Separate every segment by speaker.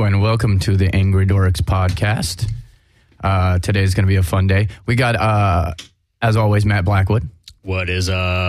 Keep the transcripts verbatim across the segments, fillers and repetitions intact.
Speaker 1: Hello and welcome to the Angry Dorks podcast. Uh, today is going to be a fun day. We got, uh, as always, Matt Blackwood.
Speaker 2: What is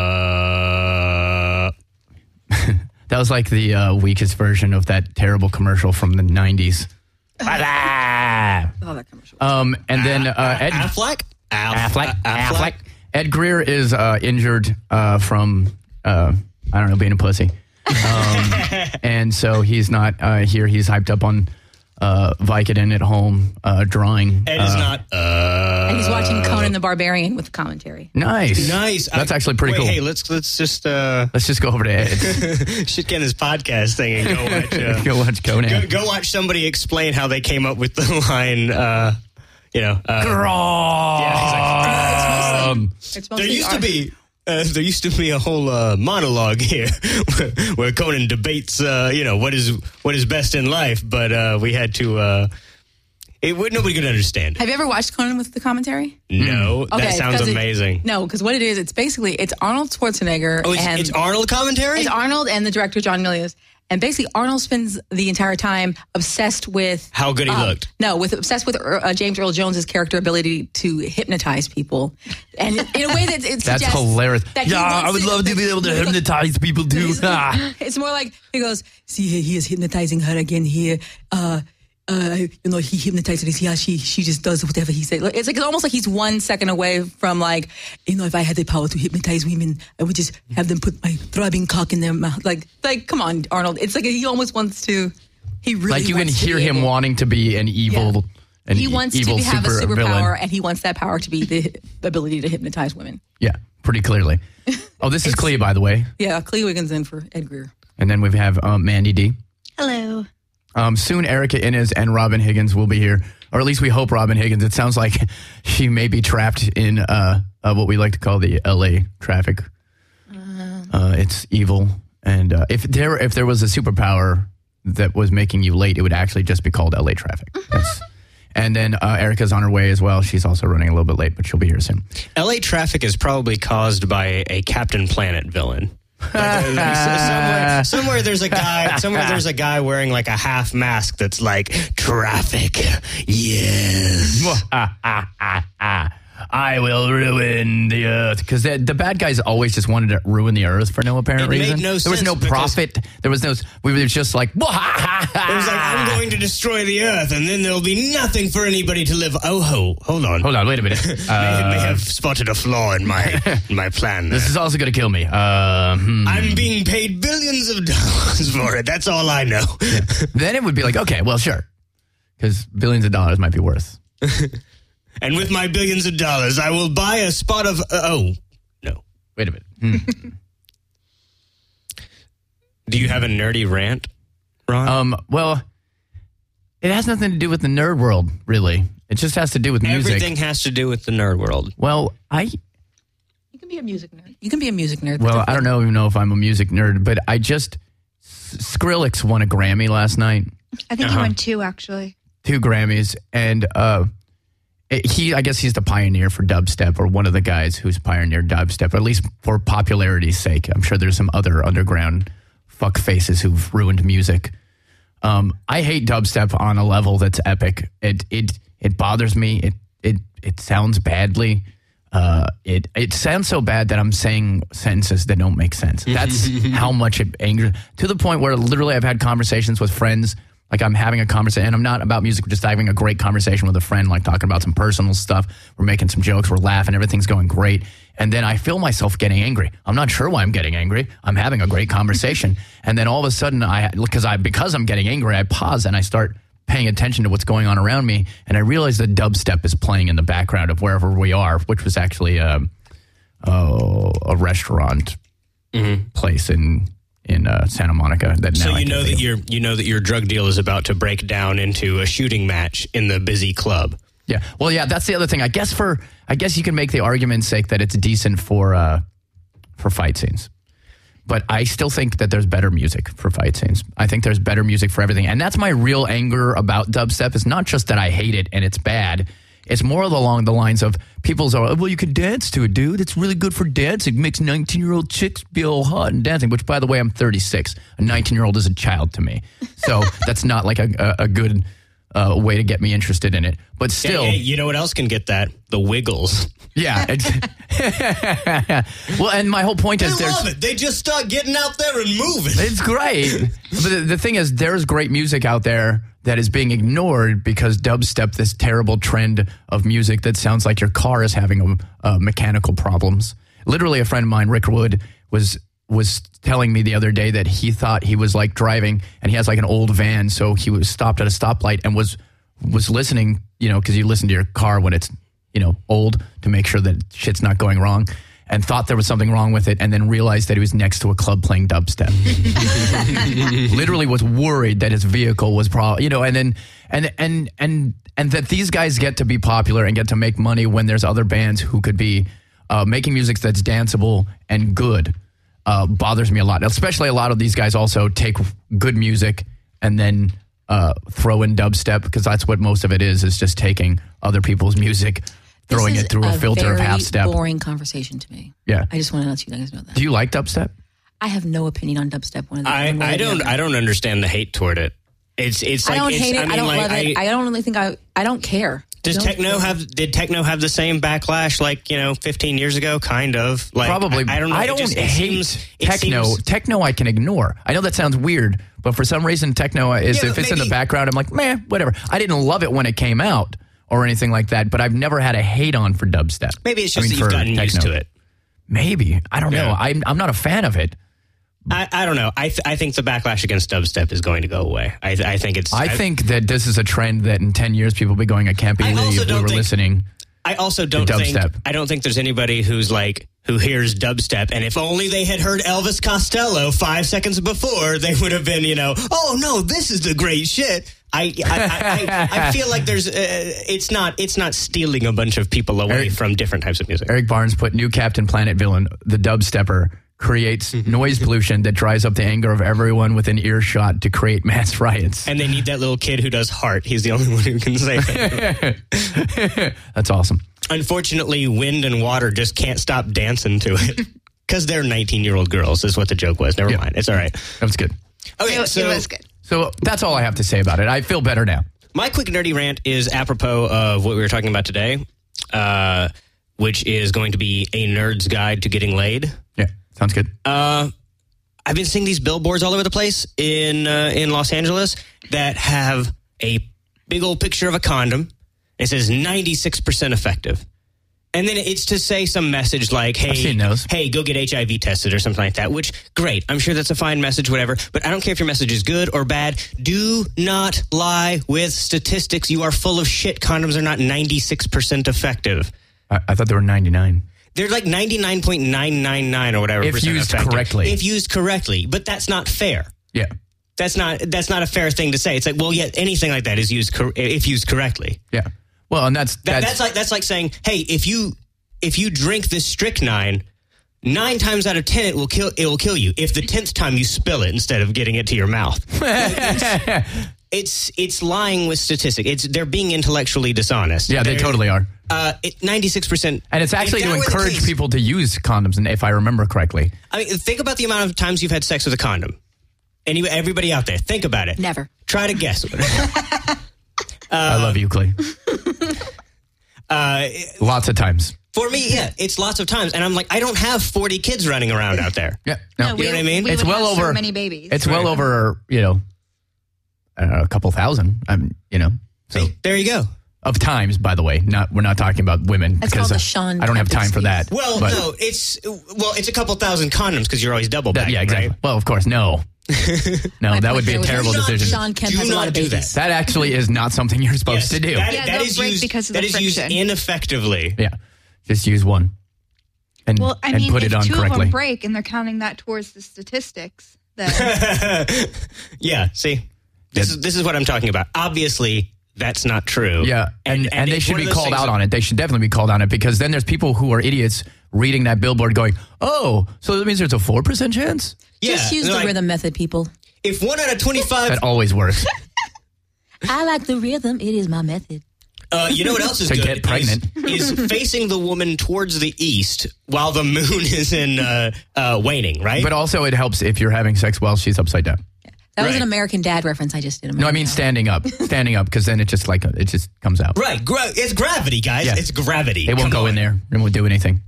Speaker 2: up?
Speaker 1: That was like the uh, weakest version of that terrible commercial from the nineties.
Speaker 3: Oh, that commercial.
Speaker 1: Um, and then uh, Ed
Speaker 2: Affleck?
Speaker 1: Affleck. Affleck. Ed Greer is uh, injured uh, from, uh, I don't know, being a pussy. Um, and so he's not uh, here. He's hyped up on uh, Vicodin at home, uh, drawing.
Speaker 2: Ed is
Speaker 1: uh,
Speaker 2: not. Uh,
Speaker 3: and he's watching Conan the Barbarian with commentary.
Speaker 1: Nice.
Speaker 2: Nice.
Speaker 1: That's
Speaker 2: I,
Speaker 1: actually pretty
Speaker 2: wait,
Speaker 1: cool.
Speaker 2: Hey, let's let's just uh,
Speaker 1: Let's just go over to Ed.
Speaker 2: should get his podcast thing and go watch. Uh,
Speaker 1: go watch Conan.
Speaker 2: Go, go watch somebody explain how they came up with the line. Uh, you know. Uh, yeah, exactly.
Speaker 1: Um,
Speaker 3: It's mostly
Speaker 2: There used
Speaker 3: our-
Speaker 2: to be. Uh, there used to be a whole uh, monologue here where, where Conan debates, uh, you know, what is what is best in life, but uh, we had to. Uh, it would nobody could understand it.
Speaker 3: Have you ever watched Conan with the commentary?
Speaker 2: No,
Speaker 3: Okay,
Speaker 2: that sounds
Speaker 3: because it-
Speaker 2: amazing.
Speaker 3: No, because what it is, it's basically it's Arnold Schwarzenegger
Speaker 2: Oh, it's,
Speaker 3: and
Speaker 2: it's Arnold commentary?
Speaker 3: it's Arnold and the director John Milius. And basically, Arnold spends the entire time obsessed with
Speaker 2: How good he
Speaker 3: uh,
Speaker 2: looked.
Speaker 3: No, with obsessed with uh, James Earl Jones's character ability to hypnotize people, and in a way that it
Speaker 1: That's
Speaker 3: suggests
Speaker 1: hilarious.
Speaker 3: that he
Speaker 1: Yeah,
Speaker 3: wants
Speaker 1: I would love to be able to hypnotize people too.
Speaker 3: It's,
Speaker 1: Ah.
Speaker 3: it's more like he goes, see here, he is hypnotizing her again here. Uh, uh, you know, he hypnotized her. Yeah, she she just does whatever he says. It's like it's almost like he's one second away from like, you know, if I had the power to hypnotize women, I would just have them put my throbbing cock in their mouth. Like, like, come on, Arnold. It's like he almost wants to. He really
Speaker 1: Like you can
Speaker 3: wants to
Speaker 1: hear
Speaker 3: be
Speaker 1: him
Speaker 3: able-
Speaker 1: wanting to be an evil,
Speaker 3: Yeah.
Speaker 1: an
Speaker 3: He wants
Speaker 1: evil
Speaker 3: to have
Speaker 1: super
Speaker 3: a superpower,
Speaker 1: villain.
Speaker 3: and he wants that power to be the ability to hypnotize women.
Speaker 1: Yeah, pretty clearly. Oh, this is Clea, by the way.
Speaker 3: Yeah, Clea Wiggins in for Ed Greer.
Speaker 1: And then we have um, Mandy D.
Speaker 4: Hello.
Speaker 1: Um, soon, Erica Inez and Robin Higgins will be here, or at least we hope Robin Higgins. It sounds like she may be trapped in uh, uh, what we like to call the L A traffic. Uh, it's evil, and uh, if there if there was a superpower that was making you late, it would actually just be called L A traffic. That's, and then uh, Erica's on her way as well. She's also running a little bit late, but she'll be here soon.
Speaker 2: L A traffic is probably caused by a Captain Planet villain. Like, like, so- somewhere, somewhere there's a guy. Somewhere there's a guy wearing like a half mask that's like traffic. Yes.
Speaker 1: I will ruin the earth. Because the, the bad guys always just wanted to ruin the earth for no apparent
Speaker 2: It made
Speaker 1: reason.
Speaker 2: no
Speaker 1: there was
Speaker 2: sense
Speaker 1: no
Speaker 2: because-
Speaker 1: profit. There was no. We were just like.
Speaker 2: It was like, I'm going to destroy the earth, and then there'll be nothing for anybody to live. Oh, ho, hold on.
Speaker 1: Hold on, wait a minute.
Speaker 2: May,
Speaker 1: Uh,
Speaker 2: may have spotted a flaw in my in my plan. There.
Speaker 1: this is also going to kill me. Uh, hmm.
Speaker 2: I'm being paid billions of dollars for it. That's all I know.
Speaker 1: Then it would be like, okay, well, sure, because billions of dollars might be worth.
Speaker 2: And with my billions of dollars, I will buy a spot of. Uh, oh, no.
Speaker 1: Wait a minute. Hmm.
Speaker 2: Do you have a nerdy rant, Ron?
Speaker 1: Um. Well, it has nothing to do with the nerd world, really. It just has to do with music.
Speaker 2: Everything has to do with the nerd world.
Speaker 1: Well, I.
Speaker 3: You can be a music nerd. You can be a music nerd.
Speaker 1: Well, I don't know even know if I'm a music nerd, but I just Skrillex won a Grammy last night,
Speaker 4: I think
Speaker 2: Uh-huh.
Speaker 4: you won two, actually.
Speaker 1: two Grammys, and uh, it- he I guess he's the pioneer for dubstep, or one of the guys who's pioneered dubstep, or at least for popularity's sake. I'm sure there's some other underground fuck faces who've ruined music. Um, I hate dubstep on a level that's epic. It it it bothers me. It it it sounds badly. Uh, it it sounds so bad that I'm saying sentences that don't make sense. That's how much it angers, to the point where literally I've had conversations with friends. Like I'm having a conversation, and I'm not about music. We're just having a great conversation with a friend, like talking about some personal stuff. We're making some jokes. We're laughing. Everything's going great. And then I feel myself getting angry. I'm not sure why I'm getting angry. I'm having a great conversation. And then all of a sudden, I because I because I'm getting angry, I pause and I start paying attention to what's going on around me. And I realize that dubstep is playing in the background of wherever we are, which was actually a, oh, a restaurant
Speaker 2: Mm-hmm.
Speaker 1: place in in uh, Santa Monica. That
Speaker 2: So
Speaker 1: now I
Speaker 2: you
Speaker 1: can't
Speaker 2: know
Speaker 1: think
Speaker 2: that
Speaker 1: of.
Speaker 2: your you know that your drug deal is about to break down into a shooting match in the busy club.
Speaker 1: Yeah. Well, yeah, that's the other thing. I guess for I guess you can make the argument's sake that it's decent for uh, for fight scenes. But I still think that there's better music for fight scenes. I think there's better music for everything. And that's my real anger about dubstep. It's not just that I hate it and it's bad. It's more along the lines of people's, are, well, you can dance to it, dude. It's really good for dancing. Makes nineteen-year-old chicks be all hot and dancing, which, by the way, I'm thirty-six. A nineteen-year-old is a child to me. So that's not like a, a, a good uh, way to get me interested in it. But still.
Speaker 2: Hey, hey, you know what else can get that? The Wiggles.
Speaker 1: Yeah. Well, and my whole point is
Speaker 2: They
Speaker 1: there's.
Speaker 2: love it. They just start getting out there and moving.
Speaker 1: It's great. But the, the thing is, there's great music out there that is being ignored because dubstep, this terrible trend of music that sounds like your car is having a, uh, mechanical problems. Literally, a friend of mine, Rick Wood, was was telling me the other day that he thought he was like driving, and he has like an old van, so he was stopped at a stoplight and was was listening, you know, because you listen to your car when it's, you know, old to make sure that shit's not going wrong, and thought there was something wrong with it, and then realized that he was next to a club playing dubstep. Literally was worried that his vehicle was probably, you know, and then, and, and, and, and that these guys get to be popular and get to make money when there's other bands who could be uh, making music that's danceable and good, uh, bothers me a lot. Especially a lot of these guys also take good music and then uh, throw in dubstep, because that's what most of it is, is just taking other people's music, throwing
Speaker 3: This
Speaker 1: it through a,
Speaker 3: is
Speaker 1: filter of
Speaker 3: very
Speaker 1: half step.
Speaker 3: Boring conversation to me.
Speaker 1: Yeah.
Speaker 3: I just want to let you guys know that.
Speaker 1: Do you like dubstep?
Speaker 3: I have no opinion on dubstep. One of the,
Speaker 2: I,
Speaker 3: one way
Speaker 2: I
Speaker 3: or the
Speaker 2: don't
Speaker 3: other.
Speaker 2: I don't understand the hate toward it. It's it's like
Speaker 3: I don't
Speaker 2: it's,
Speaker 3: hate it. I,
Speaker 2: I, mean,
Speaker 3: don't
Speaker 2: like,
Speaker 3: love it. I, don't really think I. I don't care.
Speaker 2: Does
Speaker 3: Don't
Speaker 2: techno
Speaker 3: care.
Speaker 2: have did techno have the same backlash like, you know, fifteen years ago? Kind of. Like,
Speaker 1: Probably.
Speaker 2: I, I don't know.
Speaker 1: I
Speaker 2: It
Speaker 1: don't
Speaker 2: just- it
Speaker 1: hate
Speaker 2: seems- it
Speaker 1: techno.
Speaker 2: seems-
Speaker 1: Techno I can ignore. I know that sounds weird, but for some reason techno is,
Speaker 2: Yeah,
Speaker 1: if
Speaker 2: but
Speaker 1: it's in the
Speaker 2: maybe-
Speaker 1: background, I'm like, meh, whatever. I didn't love it when it came out or anything like that, but I've never had a hate on for dubstep.
Speaker 2: Maybe it's
Speaker 1: I
Speaker 2: just
Speaker 1: mean,
Speaker 2: that you've
Speaker 1: for
Speaker 2: gotten used
Speaker 1: techno.
Speaker 2: to it.
Speaker 1: Maybe. I don't know.
Speaker 2: Yeah.
Speaker 1: I'm, I'm not a fan of it.
Speaker 2: I, I don't know. I th- I think the backlash against dubstep is going to go away. I th- I think it's.
Speaker 1: I think that this is a trend that in ten years people will be going, I can't
Speaker 2: I
Speaker 1: believe
Speaker 2: also
Speaker 1: we
Speaker 2: don't
Speaker 1: were
Speaker 2: think-
Speaker 1: listening.
Speaker 2: I also don't
Speaker 1: The
Speaker 2: think
Speaker 1: dubstep.
Speaker 2: I don't think there's anybody who's like who hears dubstep, and if only they had heard Elvis Costello five seconds before, they would have been, you know, oh no, this is the great shit. I I, I, I, I feel like there's uh, it's not it's not stealing a bunch of people away
Speaker 1: Eric-
Speaker 2: from different types of music.
Speaker 1: Eric Barnes put new Captain Planet villain, the dubstepper, creates noise pollution that dries up the anger of everyone within earshot to create mass riots.
Speaker 2: And they need that little kid who does Heart. He's the only one who can say that.
Speaker 1: That's awesome.
Speaker 2: Unfortunately, wind and water just can't stop dancing to it. Because they're nineteen-year-old girls, is what the joke was. Never
Speaker 1: Yeah.
Speaker 2: mind. It's all right.
Speaker 1: That was good.
Speaker 2: Okay,
Speaker 4: It,
Speaker 2: so
Speaker 4: it was good.
Speaker 1: So that's all I have to say about it. I feel better now.
Speaker 2: my quick nerdy rant is apropos of what we were talking about today, uh, which is going to be a nerd's guide to getting laid.
Speaker 1: Yeah, sounds good.
Speaker 2: Uh, I've been seeing these billboards all over the place in uh, in Los Angeles that have a big old picture of a condom. It says ninety-six percent effective. And then it's to say some message like, hey,
Speaker 1: I've seen those.
Speaker 2: hey, go get H I V tested or something like that, which, great. I'm sure that's a fine message, whatever. But I don't care if your message is good or bad. Do not lie with statistics. You are full of shit. Condoms are not ninety-six percent effective.
Speaker 1: I, I thought there were ninety-nine.
Speaker 2: They're like ninety-nine point nine nine nine or whatever.
Speaker 1: If
Speaker 2: percent
Speaker 1: used
Speaker 2: effective.
Speaker 1: correctly.
Speaker 2: If used correctly. But that's not fair.
Speaker 1: Yeah.
Speaker 2: That's not that's not a fair thing to say. It's like, well, yeah, anything like that is used cor- if used correctly.
Speaker 1: Yeah. Well, and that's
Speaker 2: That,
Speaker 1: that's,
Speaker 2: that's like that's like saying, hey, if you if you drink this strychnine, nine times out of ten it will kill it will kill you. If the tenth time you spill it instead of getting it to your mouth, it's, it's it's lying with statistics. It's they're being intellectually dishonest.
Speaker 1: yeah, they
Speaker 2: They're-
Speaker 1: totally are.
Speaker 2: Uh, ninety-six percent,
Speaker 1: And it's actually
Speaker 2: if
Speaker 1: to
Speaker 2: that were the
Speaker 1: encourage
Speaker 2: case-
Speaker 1: people to use condoms, and if I remember correctly.
Speaker 2: I mean, think about the amount of times you've had sex with a condom. Any everybody out there, think about it.
Speaker 3: Never.
Speaker 2: Try to guess.
Speaker 1: I love you, Clay.
Speaker 2: uh,
Speaker 1: Lots of times.
Speaker 2: For me, yeah, it's lots of times, and I'm like, I don't have forty kids running around out there.
Speaker 1: Yeah. No,
Speaker 4: No, we-
Speaker 2: You know what I mean?
Speaker 4: we
Speaker 1: it's
Speaker 4: would
Speaker 1: well
Speaker 4: have so
Speaker 1: over
Speaker 4: many babies.
Speaker 1: It's well
Speaker 2: Right.
Speaker 1: over, you know, I don't know, a couple thousand. I'm, you know, so
Speaker 2: See, there you go.
Speaker 1: of times. By the way, not we're not talking about women
Speaker 3: That's
Speaker 1: because
Speaker 3: called the
Speaker 1: uh,
Speaker 3: Sean
Speaker 1: I don't have time for
Speaker 3: Kemp
Speaker 1: that.
Speaker 2: Well,
Speaker 1: But-
Speaker 2: no, it's well, it's a couple thousand condoms because you're always double
Speaker 1: that-
Speaker 2: backing,
Speaker 1: yeah, exactly.
Speaker 2: right?
Speaker 1: Well, of course, no, no,
Speaker 3: My
Speaker 1: that
Speaker 3: point
Speaker 1: would be
Speaker 3: there
Speaker 1: a
Speaker 3: was
Speaker 1: terrible
Speaker 2: Do not-
Speaker 1: decision.
Speaker 3: Sean Kemp
Speaker 2: Do
Speaker 3: has a lot
Speaker 2: not
Speaker 3: of
Speaker 2: do
Speaker 3: babies.
Speaker 2: that.
Speaker 1: That actually is not something you're supposed
Speaker 2: Yes,
Speaker 1: to do.
Speaker 2: That,
Speaker 4: Yeah,
Speaker 2: that
Speaker 4: they'll
Speaker 2: is
Speaker 4: break
Speaker 2: used
Speaker 4: because of
Speaker 2: that
Speaker 4: the
Speaker 2: is used
Speaker 4: friction.
Speaker 2: ineffectively.
Speaker 1: Yeah, just use one, and
Speaker 4: well, I
Speaker 1: and
Speaker 4: mean,
Speaker 1: put
Speaker 4: if
Speaker 1: it on
Speaker 4: two of
Speaker 1: correctly.
Speaker 4: them break and they're counting that towards the statistics, then
Speaker 2: Yeah, see, this is this is what I'm talking about. Obviously, that's not true.
Speaker 1: Yeah, and, and, they
Speaker 2: it's
Speaker 1: should
Speaker 2: one
Speaker 1: be
Speaker 2: of those
Speaker 1: called
Speaker 2: things
Speaker 1: out
Speaker 2: that-
Speaker 1: on it. They should definitely be called on it because then there's people who are idiots reading that billboard going, oh, so that means there's a four percent chance?
Speaker 2: Yeah,
Speaker 3: Just use
Speaker 2: they're
Speaker 3: the
Speaker 2: like,
Speaker 3: rhythm method, people.
Speaker 2: If one out of twenty-five
Speaker 1: That always works.
Speaker 3: I like the rhythm. It is my method.
Speaker 2: Uh, you know what else is
Speaker 1: To
Speaker 2: good?
Speaker 1: get pregnant.
Speaker 2: Is, is facing the woman towards the east while the moon is in uh, uh, waning, right?
Speaker 1: But also, it helps if you're having sex while she's upside down.
Speaker 3: That was
Speaker 2: Right.
Speaker 3: an American Dad reference I just did.
Speaker 1: No, I mean
Speaker 3: American Dad.
Speaker 1: standing up, standing up, because then it just like it just comes out.
Speaker 2: right. Gra- it's gravity, guys.
Speaker 1: Yeah.
Speaker 2: It's gravity.
Speaker 1: They won't
Speaker 2: Come
Speaker 1: go
Speaker 2: on.
Speaker 1: in there and won't do anything.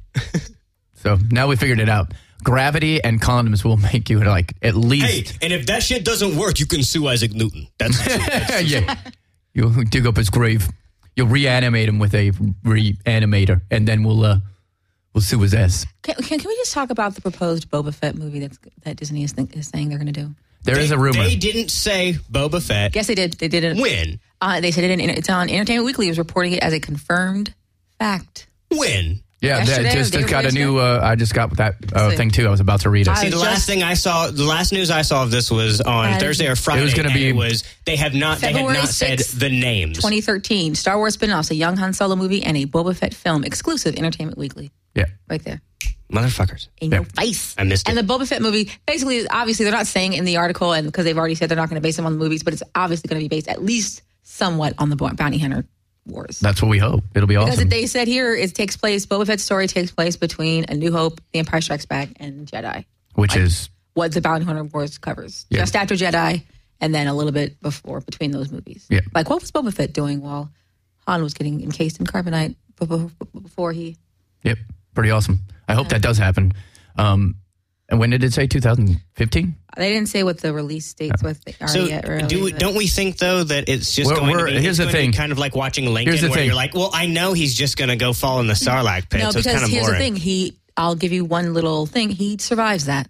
Speaker 1: So now we figured it out. Gravity and condoms will make you like at
Speaker 2: Hey,
Speaker 1: least.
Speaker 2: and if that shit doesn't work, you can sue Isaac Newton. That's, that's
Speaker 1: yeah, you'll dig up his grave. You'll reanimate him with a reanimator, and then we'll uh, we'll sue his ass.
Speaker 3: Can, can, can we just talk about the proposed Boba Fett movie that's, that Disney is, think, is saying they're going to do?
Speaker 1: There is a rumor.
Speaker 2: They didn't say Boba Fett.
Speaker 3: Yes, they did. They did it.
Speaker 2: When?
Speaker 3: Uh, they said it in, it's on Entertainment Weekly. It was reporting it as a confirmed fact.
Speaker 2: When?
Speaker 1: Yeah,
Speaker 3: Yesterday
Speaker 1: that
Speaker 3: or
Speaker 1: just,
Speaker 3: the day
Speaker 1: just got a
Speaker 3: before
Speaker 1: new. Uh, I just got that uh,
Speaker 3: See.
Speaker 1: thing too. I was about to read it.
Speaker 3: I-
Speaker 2: See, the
Speaker 3: just-
Speaker 2: last thing I saw, the last news I saw of this was on
Speaker 3: Uh,
Speaker 2: Thursday or Friday.
Speaker 1: it was gonna
Speaker 2: and
Speaker 1: be-
Speaker 2: It was they have not. They
Speaker 3: February
Speaker 2: had not said
Speaker 3: sixth,
Speaker 2: the names.
Speaker 3: twenty thirteen, Star Wars spin-offs, a young Han Solo movie, and a Boba Fett film exclusive Entertainment Weekly.
Speaker 1: Yeah,
Speaker 3: Right there.
Speaker 2: Motherfuckers.
Speaker 3: In your
Speaker 1: Yeah.
Speaker 3: face.
Speaker 2: I missed
Speaker 3: And
Speaker 2: it.
Speaker 3: the Boba Fett movie, basically, obviously, they're not saying it in the article, and because they've already said they're not going to base them on the movies, but it's obviously going to be based at least somewhat on the Bounty Hunter Wars.
Speaker 1: that's what we hope. It'll be
Speaker 3: Because
Speaker 1: awesome.
Speaker 3: they said here it takes place, Boba Fett's story takes place between A New Hope, The Empire Strikes Back, and Jedi.
Speaker 1: Which is
Speaker 3: What the Bounty Hunter Wars covers.
Speaker 1: Yeah.
Speaker 3: Just after Jedi, and then a little bit before, between those movies.
Speaker 1: Yeah.
Speaker 3: Like, what was Boba Fett doing while Han was getting encased in carbonite b- b- b- before he...
Speaker 1: yep, pretty awesome. I hope that does happen. Um, and when did it say? twenty fifteen.
Speaker 3: They didn't say what the release dates with are
Speaker 2: So
Speaker 3: yet. Really,
Speaker 2: do we,
Speaker 3: but-
Speaker 2: don't we think though that it's just
Speaker 1: We're-
Speaker 2: going
Speaker 1: we're-
Speaker 2: to be,
Speaker 1: here's
Speaker 2: it's
Speaker 1: the
Speaker 2: going to be
Speaker 1: thing.
Speaker 2: kind of like watching Lincoln,
Speaker 1: Here's the
Speaker 2: where
Speaker 1: thing.
Speaker 2: you're like, well, I know he's just going to go fall in the Sarlacc pit,
Speaker 3: No,
Speaker 2: so it's
Speaker 3: because
Speaker 2: kind of
Speaker 3: here's
Speaker 2: boring.
Speaker 3: the thing. He, I'll give you one little thing. He survives that.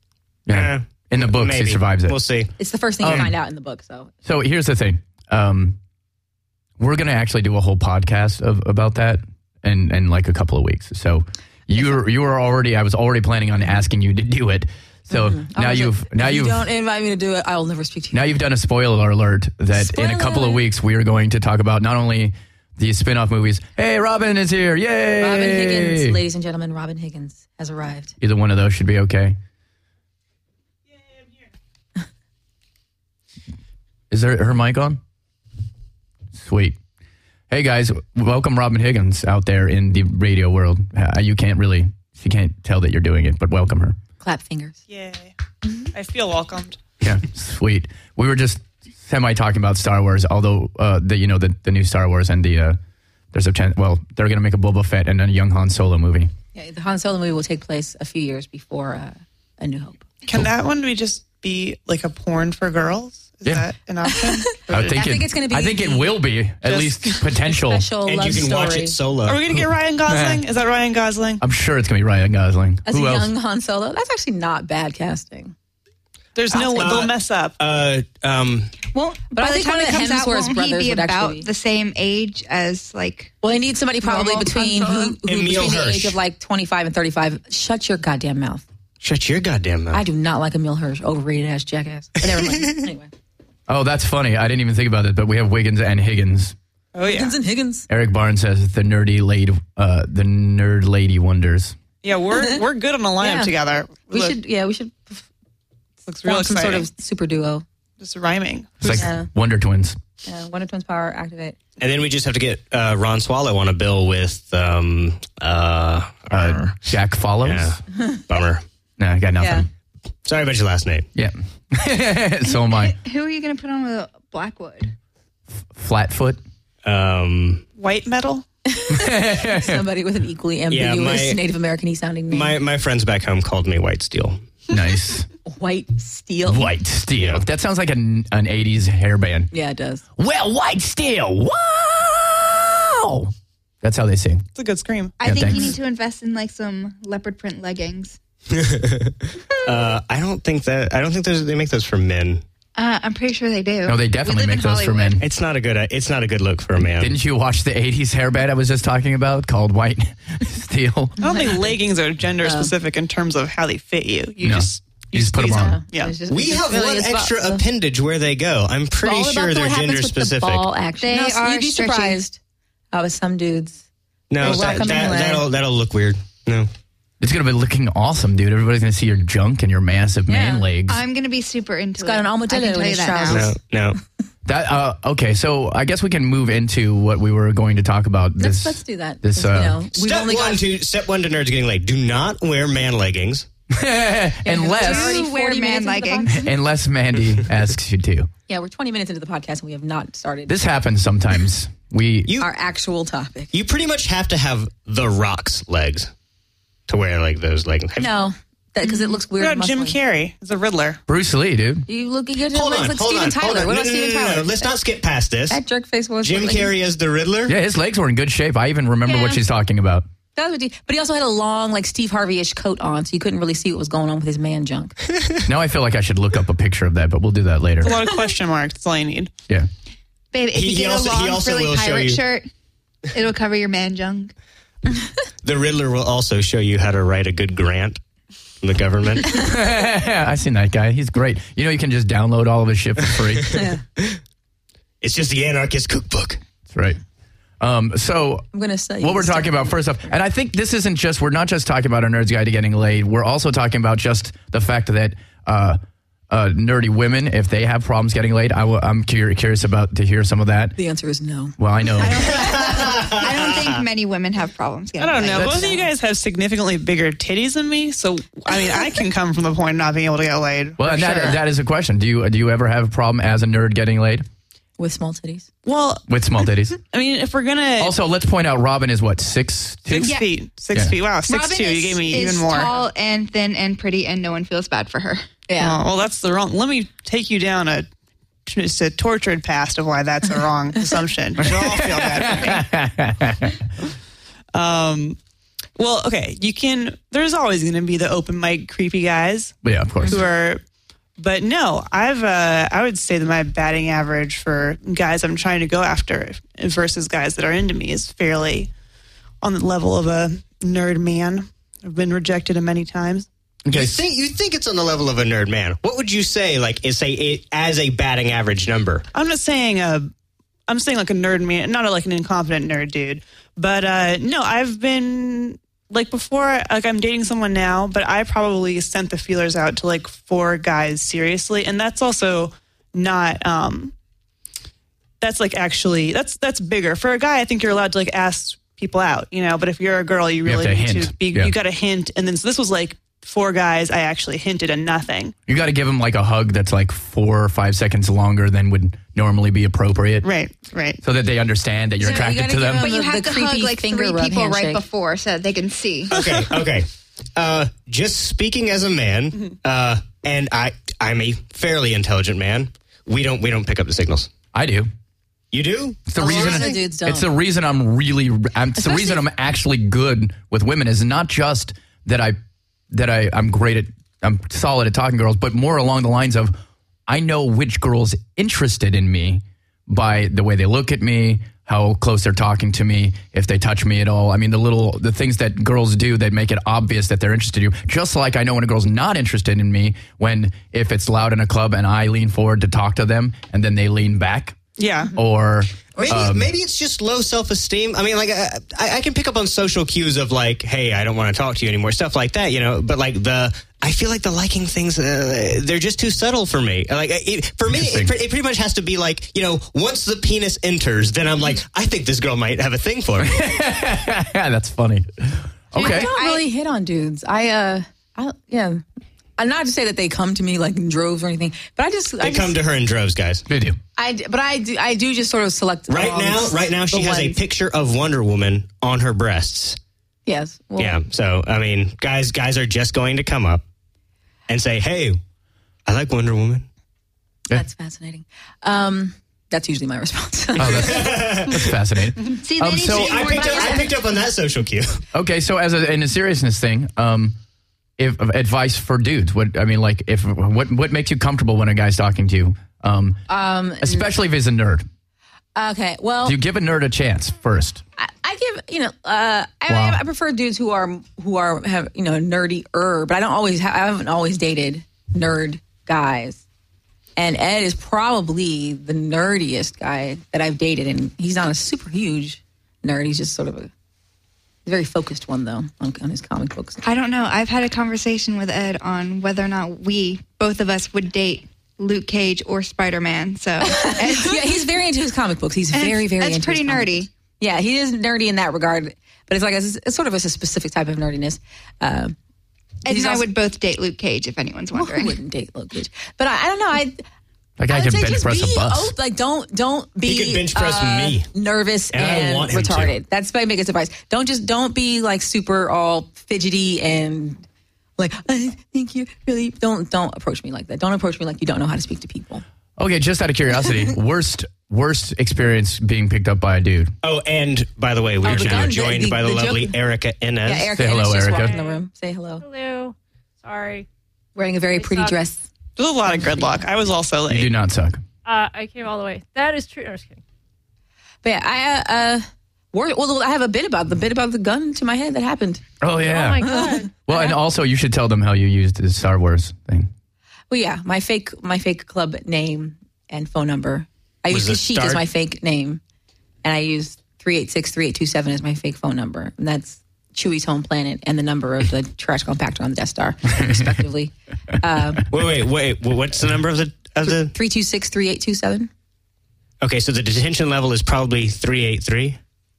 Speaker 1: Yeah,
Speaker 2: Eh,
Speaker 1: in the books
Speaker 2: maybe.
Speaker 1: he survives it.
Speaker 2: We'll see.
Speaker 3: It's the first thing
Speaker 1: Um,
Speaker 3: you find out in the book. So
Speaker 1: So here's the thing. Um, we're going to actually do a whole podcast of about that in, in like a couple of weeks. So you you were already, I was already planning on asking you to do it. So now
Speaker 3: I was
Speaker 1: you've
Speaker 3: like,
Speaker 1: now
Speaker 3: if you
Speaker 1: you've
Speaker 3: don't invite me to do it, I will never speak to you.
Speaker 1: now you've done a spoiler alert that in a couple of
Speaker 3: Spoiler.
Speaker 1: weeks we are going to talk about not only the spin-off movies. Hey, Robin is here! Yay!
Speaker 3: Robin Higgins, ladies and gentlemen, Robin Higgins has arrived.
Speaker 1: Either one of those should be okay. Is there her mic on? Sweet. Hey guys, welcome Robin Higgins out there in the radio world. Uh, you can't really, she can't tell that you're doing it, but welcome her.
Speaker 3: Clap fingers.
Speaker 5: Yay. I feel welcomed.
Speaker 1: Yeah, sweet. We were just semi talking about Star Wars, although uh, the you know the, the new Star Wars and the uh, there's a chance. Well, they're going to make a Boba Fett and a young Han Solo movie.
Speaker 3: Yeah, the Han Solo movie will take place a few years before uh, A New Hope.
Speaker 5: Can that one be just be like a porn for girls? Is
Speaker 1: Yeah.
Speaker 5: that an option?
Speaker 1: I think,
Speaker 3: I think
Speaker 1: it,
Speaker 3: it's gonna be
Speaker 1: I think it
Speaker 3: the-
Speaker 1: will be at
Speaker 5: Just-
Speaker 1: least potential.
Speaker 3: Special
Speaker 2: And
Speaker 3: love
Speaker 2: you can
Speaker 3: story.
Speaker 2: watch it solo.
Speaker 5: Are we going to get Ryan Gosling? Is that Ryan Gosling?
Speaker 1: I'm sure it's going to be Ryan Gosling.
Speaker 3: As
Speaker 1: Who
Speaker 3: a
Speaker 1: else?
Speaker 3: young Han Solo. That's actually not bad casting.
Speaker 5: There's no one.
Speaker 2: Uh,
Speaker 5: They'll mess up.
Speaker 2: Uh, um,
Speaker 4: Won't,
Speaker 3: But I
Speaker 4: by the
Speaker 3: think
Speaker 4: time
Speaker 3: one
Speaker 4: it
Speaker 3: of the
Speaker 4: comes out,
Speaker 3: Hemsworth
Speaker 4: won't he
Speaker 3: brothers
Speaker 4: be
Speaker 3: would
Speaker 4: about
Speaker 3: actually-
Speaker 4: the same age as like?
Speaker 3: Well, they need somebody probably
Speaker 4: Normal
Speaker 3: between
Speaker 4: Han
Speaker 3: who,
Speaker 4: Solo.
Speaker 3: who
Speaker 2: Emil
Speaker 3: between the
Speaker 2: Hirsch.
Speaker 3: age of like twenty-five and thirty-five. Shut your goddamn mouth.
Speaker 2: shut your goddamn mouth.
Speaker 3: I do not like Emil Hirsch, overrated ass jackass. But never mind. Anyway,
Speaker 1: Oh, that's funny. I didn't even think about it, but we have Wiggins and Higgins.
Speaker 5: Oh yeah.
Speaker 3: Higgins and Higgins.
Speaker 1: Eric Barnes says the nerdy lady, uh, the nerd lady wonders.
Speaker 5: Yeah, we're we're good on a lineup
Speaker 3: Yeah.
Speaker 5: together.
Speaker 3: We
Speaker 5: Look,
Speaker 3: should, yeah, we should
Speaker 5: looks real
Speaker 3: form some
Speaker 5: exciting.
Speaker 3: sort of super duo.
Speaker 5: Just rhyming.
Speaker 1: It's like
Speaker 3: Yeah.
Speaker 1: Wonder Twins.
Speaker 3: Uh, Wonder Twins power activate.
Speaker 2: And then we just have to get uh, Ron Swallow on a bill with um, uh,
Speaker 1: Uh, Jack follows.
Speaker 2: yeah, bummer.
Speaker 1: No, I got
Speaker 3: Yeah.
Speaker 1: nothing.
Speaker 2: Sorry about your last name.
Speaker 1: Yeah. So am I.
Speaker 4: Who are you going to put on with Blackwood?
Speaker 1: Flatfoot.
Speaker 2: Um,
Speaker 5: White metal.
Speaker 3: Somebody with an equally ambiguous
Speaker 2: my-
Speaker 3: Native American-y sounding name.
Speaker 2: my my friends back home called me White Steel.
Speaker 1: Nice.
Speaker 3: White Steel.
Speaker 1: White Steel. That sounds like an, an eighties hair band.
Speaker 3: Yeah, it does.
Speaker 1: Well, White Steel. Wow. That's how they sing.
Speaker 5: It's a good scream.
Speaker 4: I
Speaker 1: Yeah,
Speaker 4: think
Speaker 1: thanks.
Speaker 4: you need to invest in like some leopard print leggings.
Speaker 2: Uh, I don't think that I don't think those, they make those for men.
Speaker 4: Uh, I'm pretty sure they do.
Speaker 1: No, they
Speaker 4: We
Speaker 1: definitely
Speaker 4: live
Speaker 1: make
Speaker 4: in
Speaker 1: those for
Speaker 4: Hollywood.
Speaker 1: men.
Speaker 2: It's not a good. It's not a good look for a man.
Speaker 1: Didn't you watch the eighties hair band I was just talking about called White Steel?
Speaker 5: I don't think leggings are gender specific in terms of how they fit you. You
Speaker 1: No.
Speaker 5: just
Speaker 1: You just put them
Speaker 5: squeeze
Speaker 1: on.
Speaker 5: Yeah.
Speaker 3: It's just-
Speaker 2: we
Speaker 3: it's
Speaker 2: have
Speaker 3: really
Speaker 2: one
Speaker 3: is about
Speaker 2: extra
Speaker 3: the-
Speaker 2: appendage where they go. I'm pretty
Speaker 3: all about
Speaker 2: sure
Speaker 3: the-
Speaker 2: they're
Speaker 3: what happens
Speaker 2: gender
Speaker 3: with the
Speaker 2: specific.
Speaker 3: ball action.
Speaker 4: They
Speaker 3: No,
Speaker 4: are
Speaker 3: you'd be
Speaker 4: stretchy.
Speaker 3: surprised how with some dudes.
Speaker 2: No,
Speaker 3: They're
Speaker 2: that,
Speaker 3: welcoming
Speaker 2: that,
Speaker 3: leg.
Speaker 2: that'll that'll look weird. No,
Speaker 1: It's going to be looking awesome, dude. Everybody's going to see your junk and your massive
Speaker 3: Yeah.
Speaker 1: man legs.
Speaker 4: I'm gonna be super into
Speaker 3: It's
Speaker 4: it.
Speaker 3: got an armadillo
Speaker 4: I can tell
Speaker 3: in
Speaker 4: you
Speaker 3: its
Speaker 4: that now.
Speaker 3: trousers.
Speaker 2: No, no.
Speaker 1: That uh, okay, so I guess we can move into what we were going to talk about. This,
Speaker 3: Let's, let's do that.
Speaker 1: This,
Speaker 3: 'Cause, you
Speaker 1: uh,
Speaker 3: know, we've
Speaker 2: Step
Speaker 3: only
Speaker 2: one
Speaker 3: got
Speaker 2: to step one to nerds getting laid. Do not wear man leggings.
Speaker 1: unless
Speaker 3: already
Speaker 4: Do wear
Speaker 3: forty
Speaker 4: man
Speaker 3: minutes into the
Speaker 4: leggings.
Speaker 3: podcast.
Speaker 1: unless Mandy asks you to.
Speaker 3: Yeah, we're twenty minutes into the podcast and we have not started
Speaker 1: This happens sometimes. We
Speaker 2: You
Speaker 3: our actual topic.
Speaker 2: you pretty much have to have the Rock's legs to wear like those leggings.
Speaker 3: No, because it looks weird.
Speaker 5: What about Jim
Speaker 3: muscly.
Speaker 5: Carrey? It's a Riddler.
Speaker 1: Bruce Lee, dude.
Speaker 3: You look good.
Speaker 2: Hold
Speaker 3: Legs
Speaker 2: on,
Speaker 3: like
Speaker 2: hold
Speaker 3: Steven
Speaker 2: on,
Speaker 3: Tyler.
Speaker 2: hold on.
Speaker 3: What
Speaker 2: No,
Speaker 3: about
Speaker 2: no, no,
Speaker 3: Steven
Speaker 2: no, no,
Speaker 3: Tyler?
Speaker 2: no. Let's not skip past this.
Speaker 3: That jerk face was
Speaker 2: Jim
Speaker 3: like-
Speaker 2: Carrey as the Riddler.
Speaker 1: Yeah, his legs were in good shape. I even remember
Speaker 3: Yeah.
Speaker 1: what she's talking about.
Speaker 3: That was what he- but he also had a long, like Steve Harvey-ish coat on, so you couldn't really see what was going on with his man junk.
Speaker 1: Now I feel like I should look up a picture of that, but we'll do that later.
Speaker 5: A lot of question marks. That's all you need.
Speaker 1: Yeah.
Speaker 4: Babe, if
Speaker 2: He-
Speaker 4: you
Speaker 2: he
Speaker 4: get
Speaker 2: also-
Speaker 4: a
Speaker 2: he
Speaker 4: long
Speaker 2: also
Speaker 4: frilly
Speaker 2: will show
Speaker 4: pirate
Speaker 2: you-
Speaker 4: shirt, it'll cover your man junk.
Speaker 2: The Riddler will also show you how to write a good grant from the government.
Speaker 1: Yeah, I've seen that guy. He's great. You know, you can just download all of his shit for free.
Speaker 2: It's just the anarchist cookbook.
Speaker 1: That's right. Um, so
Speaker 3: I'm gonna say
Speaker 1: what we're talking about first off, and I think this isn't just, we're not just talking about a nerd's guide to getting laid. We're also talking about just the fact that uh, uh, nerdy women, if they have problems getting laid, I w- I'm cur- curious about to hear some of that.
Speaker 3: The answer is no.
Speaker 1: Well, I know.
Speaker 4: I don't think many women have problems
Speaker 5: I
Speaker 4: getting
Speaker 5: don't know.
Speaker 4: laid.
Speaker 5: Both of you guys have significantly bigger titties than me, so I mean, I can come from the point of not being able to get laid.
Speaker 1: Well,
Speaker 5: for
Speaker 1: and that,
Speaker 5: sure.
Speaker 1: that is a question. Do you do you ever have a problem as a nerd getting laid
Speaker 3: With small titties.
Speaker 5: Well,
Speaker 1: with small titties?
Speaker 5: I mean, if we're gonna
Speaker 1: Also, let's point out Robin is what, six two?
Speaker 5: six
Speaker 4: Yeah.
Speaker 5: feet, six
Speaker 1: Yeah.
Speaker 5: feet. Wow, six
Speaker 4: Robin
Speaker 5: two.
Speaker 4: is,
Speaker 5: You gave me
Speaker 4: is
Speaker 5: even more.
Speaker 4: tall and thin and pretty, and no one feels bad for her.
Speaker 3: Yeah.
Speaker 5: Oh, well, that's the wrong. Let me take you down a just a tortured past of why that's a wrong assumption. You all feel bad for me. Um, well, okay, you can. There's always going to be the open mic creepy guys
Speaker 1: Yeah, of course.
Speaker 5: who are. But no, I've. Uh, I would say that my batting average for guys I'm trying to go after versus guys that are into me is fairly on the level of a nerd man. I've been rejected many times.
Speaker 1: Okay.
Speaker 2: You think you think it's on the level of a nerd man? What would you say, like, is say it as a batting average number?
Speaker 5: I'm not saying a, I'm saying like a nerd man, not a, like an incompetent nerd dude. But uh, no, I've been like before, like I'm dating someone now, but I probably sent the feelers out to like four guys seriously, and that's also not. Um, that's like actually that's that's bigger for a guy. I think you're allowed to like ask people out, you know. But if you're a girl, you
Speaker 1: You have
Speaker 5: really
Speaker 1: to
Speaker 5: need
Speaker 1: hint.
Speaker 5: to be.
Speaker 1: Yeah.
Speaker 5: You got to hint, and then so this was like four guys. I actually hinted and nothing.
Speaker 1: You got to give them like a hug that's like four or five seconds longer than would normally be appropriate.
Speaker 5: Right, right.
Speaker 1: So that they understand that you're
Speaker 3: So you
Speaker 1: attracted
Speaker 3: gotta
Speaker 1: to them.
Speaker 3: give
Speaker 4: But you
Speaker 3: The-
Speaker 4: have
Speaker 3: the
Speaker 4: to hug
Speaker 3: creepy
Speaker 4: like
Speaker 3: finger
Speaker 4: three
Speaker 3: rub
Speaker 4: people right
Speaker 3: handshake.
Speaker 4: before so that they can see.
Speaker 2: Okay, okay. Uh, just speaking as a man, uh, and I, I'm a fairly intelligent man. We don't, we don't pick up the signals.
Speaker 1: I do.
Speaker 2: You do?
Speaker 1: It's the
Speaker 3: A lot
Speaker 1: reason.
Speaker 3: of dudes don't.
Speaker 1: It's the reason I'm really. I'm, it's the reason I'm actually good with women is not just that I that I I'm great at. I'm solid at talking to girls, but more along the lines of I know which girl's interested in me by the way they look at me, how close they're talking to me, if they touch me at all. I mean, the little the things that girls do that make it obvious that they're interested in you. Just like I know when a girl's not interested in me when if it's loud in a club and I lean forward to talk to them and then they lean back.
Speaker 5: Yeah.
Speaker 1: Or
Speaker 2: Maybe,
Speaker 1: um,
Speaker 2: maybe it's just low self-esteem. I mean, like, I, I I can pick up on social cues of like, hey, I don't want to talk to you anymore, stuff like that, you know. But like the, I feel like the liking things, uh, they're just too subtle for me. Like, it, for me, it, it pretty much has to be like, you know, once the penis enters, then I'm like, I think this girl might have a thing for me.
Speaker 1: that's funny.
Speaker 3: I
Speaker 1: Okay.
Speaker 3: don't really hit on dudes. I, uh, I, yeah. I'm not to say that they come to me like in droves or anything, but I just, I
Speaker 2: They
Speaker 3: just,
Speaker 2: come to her in droves, guys.
Speaker 1: They do.
Speaker 3: I, d- but I do, I do just sort of select.
Speaker 2: Right
Speaker 3: um,
Speaker 2: now, right now, she
Speaker 3: the
Speaker 2: has a
Speaker 3: ones-
Speaker 2: picture of Wonder Woman on her breasts.
Speaker 3: Yes. Well,
Speaker 2: Yeah. So, I mean, guys, guys are just going to come up and say, hey, I like Wonder Woman.
Speaker 3: That's fascinating. Um, that's usually my response.
Speaker 1: Oh, that's, that's fascinating.
Speaker 4: See, they
Speaker 1: Um,
Speaker 4: need
Speaker 1: so
Speaker 4: to be
Speaker 2: I
Speaker 4: more
Speaker 2: picked, up, I
Speaker 4: direct.
Speaker 2: picked up on that social cue.
Speaker 1: Okay, so as a, in a seriousness thing, um, if advice for dudes, what I mean, like, if what what makes you comfortable when a guy's talking to you, um,
Speaker 3: um,
Speaker 1: especially if he's a nerd.
Speaker 3: okay. Well,
Speaker 1: Do you give a nerd a chance first?
Speaker 3: I, I give you know, uh, I,
Speaker 1: Wow.
Speaker 3: I prefer dudes who are who are have you know nerdy-er, but I don't always ha- I haven't always dated nerd guys, and Ed is probably the nerdiest guy that I've dated, and he's not a super huge nerd. He's just sort of a a very focused one, though, on, on his comic books.
Speaker 4: I don't know. I've had a conversation with Ed on whether or not we, both of us, would date Luke Cage or Spider-Man. So Ed's,
Speaker 3: Yeah, he's very into his comic books. He's
Speaker 4: and
Speaker 3: very,
Speaker 4: it's-
Speaker 3: very
Speaker 4: it's
Speaker 3: into
Speaker 4: pretty
Speaker 3: his comic
Speaker 4: nerdy.
Speaker 3: books. Yeah, he is nerdy in that regard, but it's like a, it's sort of a, a specific type of nerdiness. Uh,
Speaker 4: Ed
Speaker 3: he's
Speaker 4: and I
Speaker 3: also-
Speaker 4: would both date Luke Cage, if anyone's
Speaker 3: Well,
Speaker 4: wondering.
Speaker 3: who wouldn't date Luke Cage? But I, I don't know. I
Speaker 1: That guy
Speaker 3: I would
Speaker 1: can
Speaker 3: say
Speaker 1: bench
Speaker 3: just
Speaker 1: press
Speaker 3: be
Speaker 1: a bus.
Speaker 3: op- like don't don't be
Speaker 2: He could bench press
Speaker 3: uh,
Speaker 2: me.
Speaker 3: nervous
Speaker 2: And I
Speaker 3: and,
Speaker 2: want him to.
Speaker 3: retarded. That's my biggest advice. Don't just don't be like super all fidgety and like I think you really don't don't approach me like that. Don't approach me like you don't know how to speak to people.
Speaker 1: Okay, just out of curiosity, worst worst experience being picked up by a dude.
Speaker 2: Oh, and by the way, we're
Speaker 3: Oh, the
Speaker 2: now
Speaker 3: gun-
Speaker 2: joined
Speaker 3: the-
Speaker 2: by the,
Speaker 3: the
Speaker 2: lovely
Speaker 3: joke-
Speaker 2: Erica Inez.
Speaker 3: Yeah, Erica
Speaker 1: Say hello,
Speaker 3: Inez just
Speaker 1: Erica.
Speaker 3: walked in the room. Say hello.
Speaker 6: Hello. Sorry.
Speaker 3: Wearing a very
Speaker 6: I
Speaker 3: pretty
Speaker 6: suck.
Speaker 3: dress.
Speaker 5: There's a lot of gridlock. I was also
Speaker 1: You do
Speaker 5: late.
Speaker 1: not suck.
Speaker 6: Uh, I came all the way. That is true. No, I'm just kidding.
Speaker 3: But yeah, I uh, uh wor- well, I have a bit about the bit about the gun to my head that happened.
Speaker 1: Oh yeah.
Speaker 6: Oh my god.
Speaker 1: Well, and also you should tell them how you used the Star Wars thing.
Speaker 3: Well, yeah, my fake my fake club name and phone number. I
Speaker 2: Was
Speaker 3: used
Speaker 2: it
Speaker 3: Sheik as
Speaker 2: start-
Speaker 3: my fake name, and I used three eight six, three eight two seven as my fake phone number. And that's Chewie's home planet and the number of the trash compactor on the Death Star, respectively. Um,
Speaker 2: Wait, wait, wait. Well, what's the number of the of the?
Speaker 3: three two six, three eight two seven.
Speaker 2: Okay, so the detention level is probably three eight three.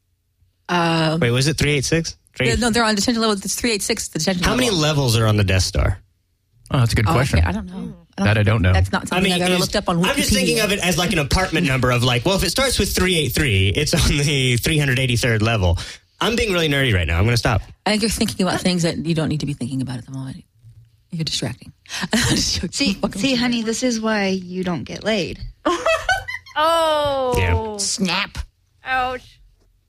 Speaker 3: Um,
Speaker 2: Wait, was it three eight six?
Speaker 3: no, they're on detention level. It's three eight six. The detention
Speaker 2: How
Speaker 3: level.
Speaker 2: many levels are on the Death Star?
Speaker 1: Oh, that's a good
Speaker 3: Oh,
Speaker 1: question.
Speaker 3: okay, I don't know. I
Speaker 1: That I don't know.
Speaker 3: That's not something I've ever
Speaker 2: is-
Speaker 3: looked up on Wikipedia.
Speaker 2: I'm just thinking of it as like an apartment number of like, well, if it starts with three eight three, it's on the three hundred eighty-third level. I'm being really nerdy right now. I'm going to stop.
Speaker 3: I think you're thinking about things that you don't need to be thinking about at the moment. You're distracting.
Speaker 4: See, see, honey, this is why you don't get laid.
Speaker 6: Oh.
Speaker 2: Yeah.
Speaker 3: Snap.
Speaker 6: Ouch.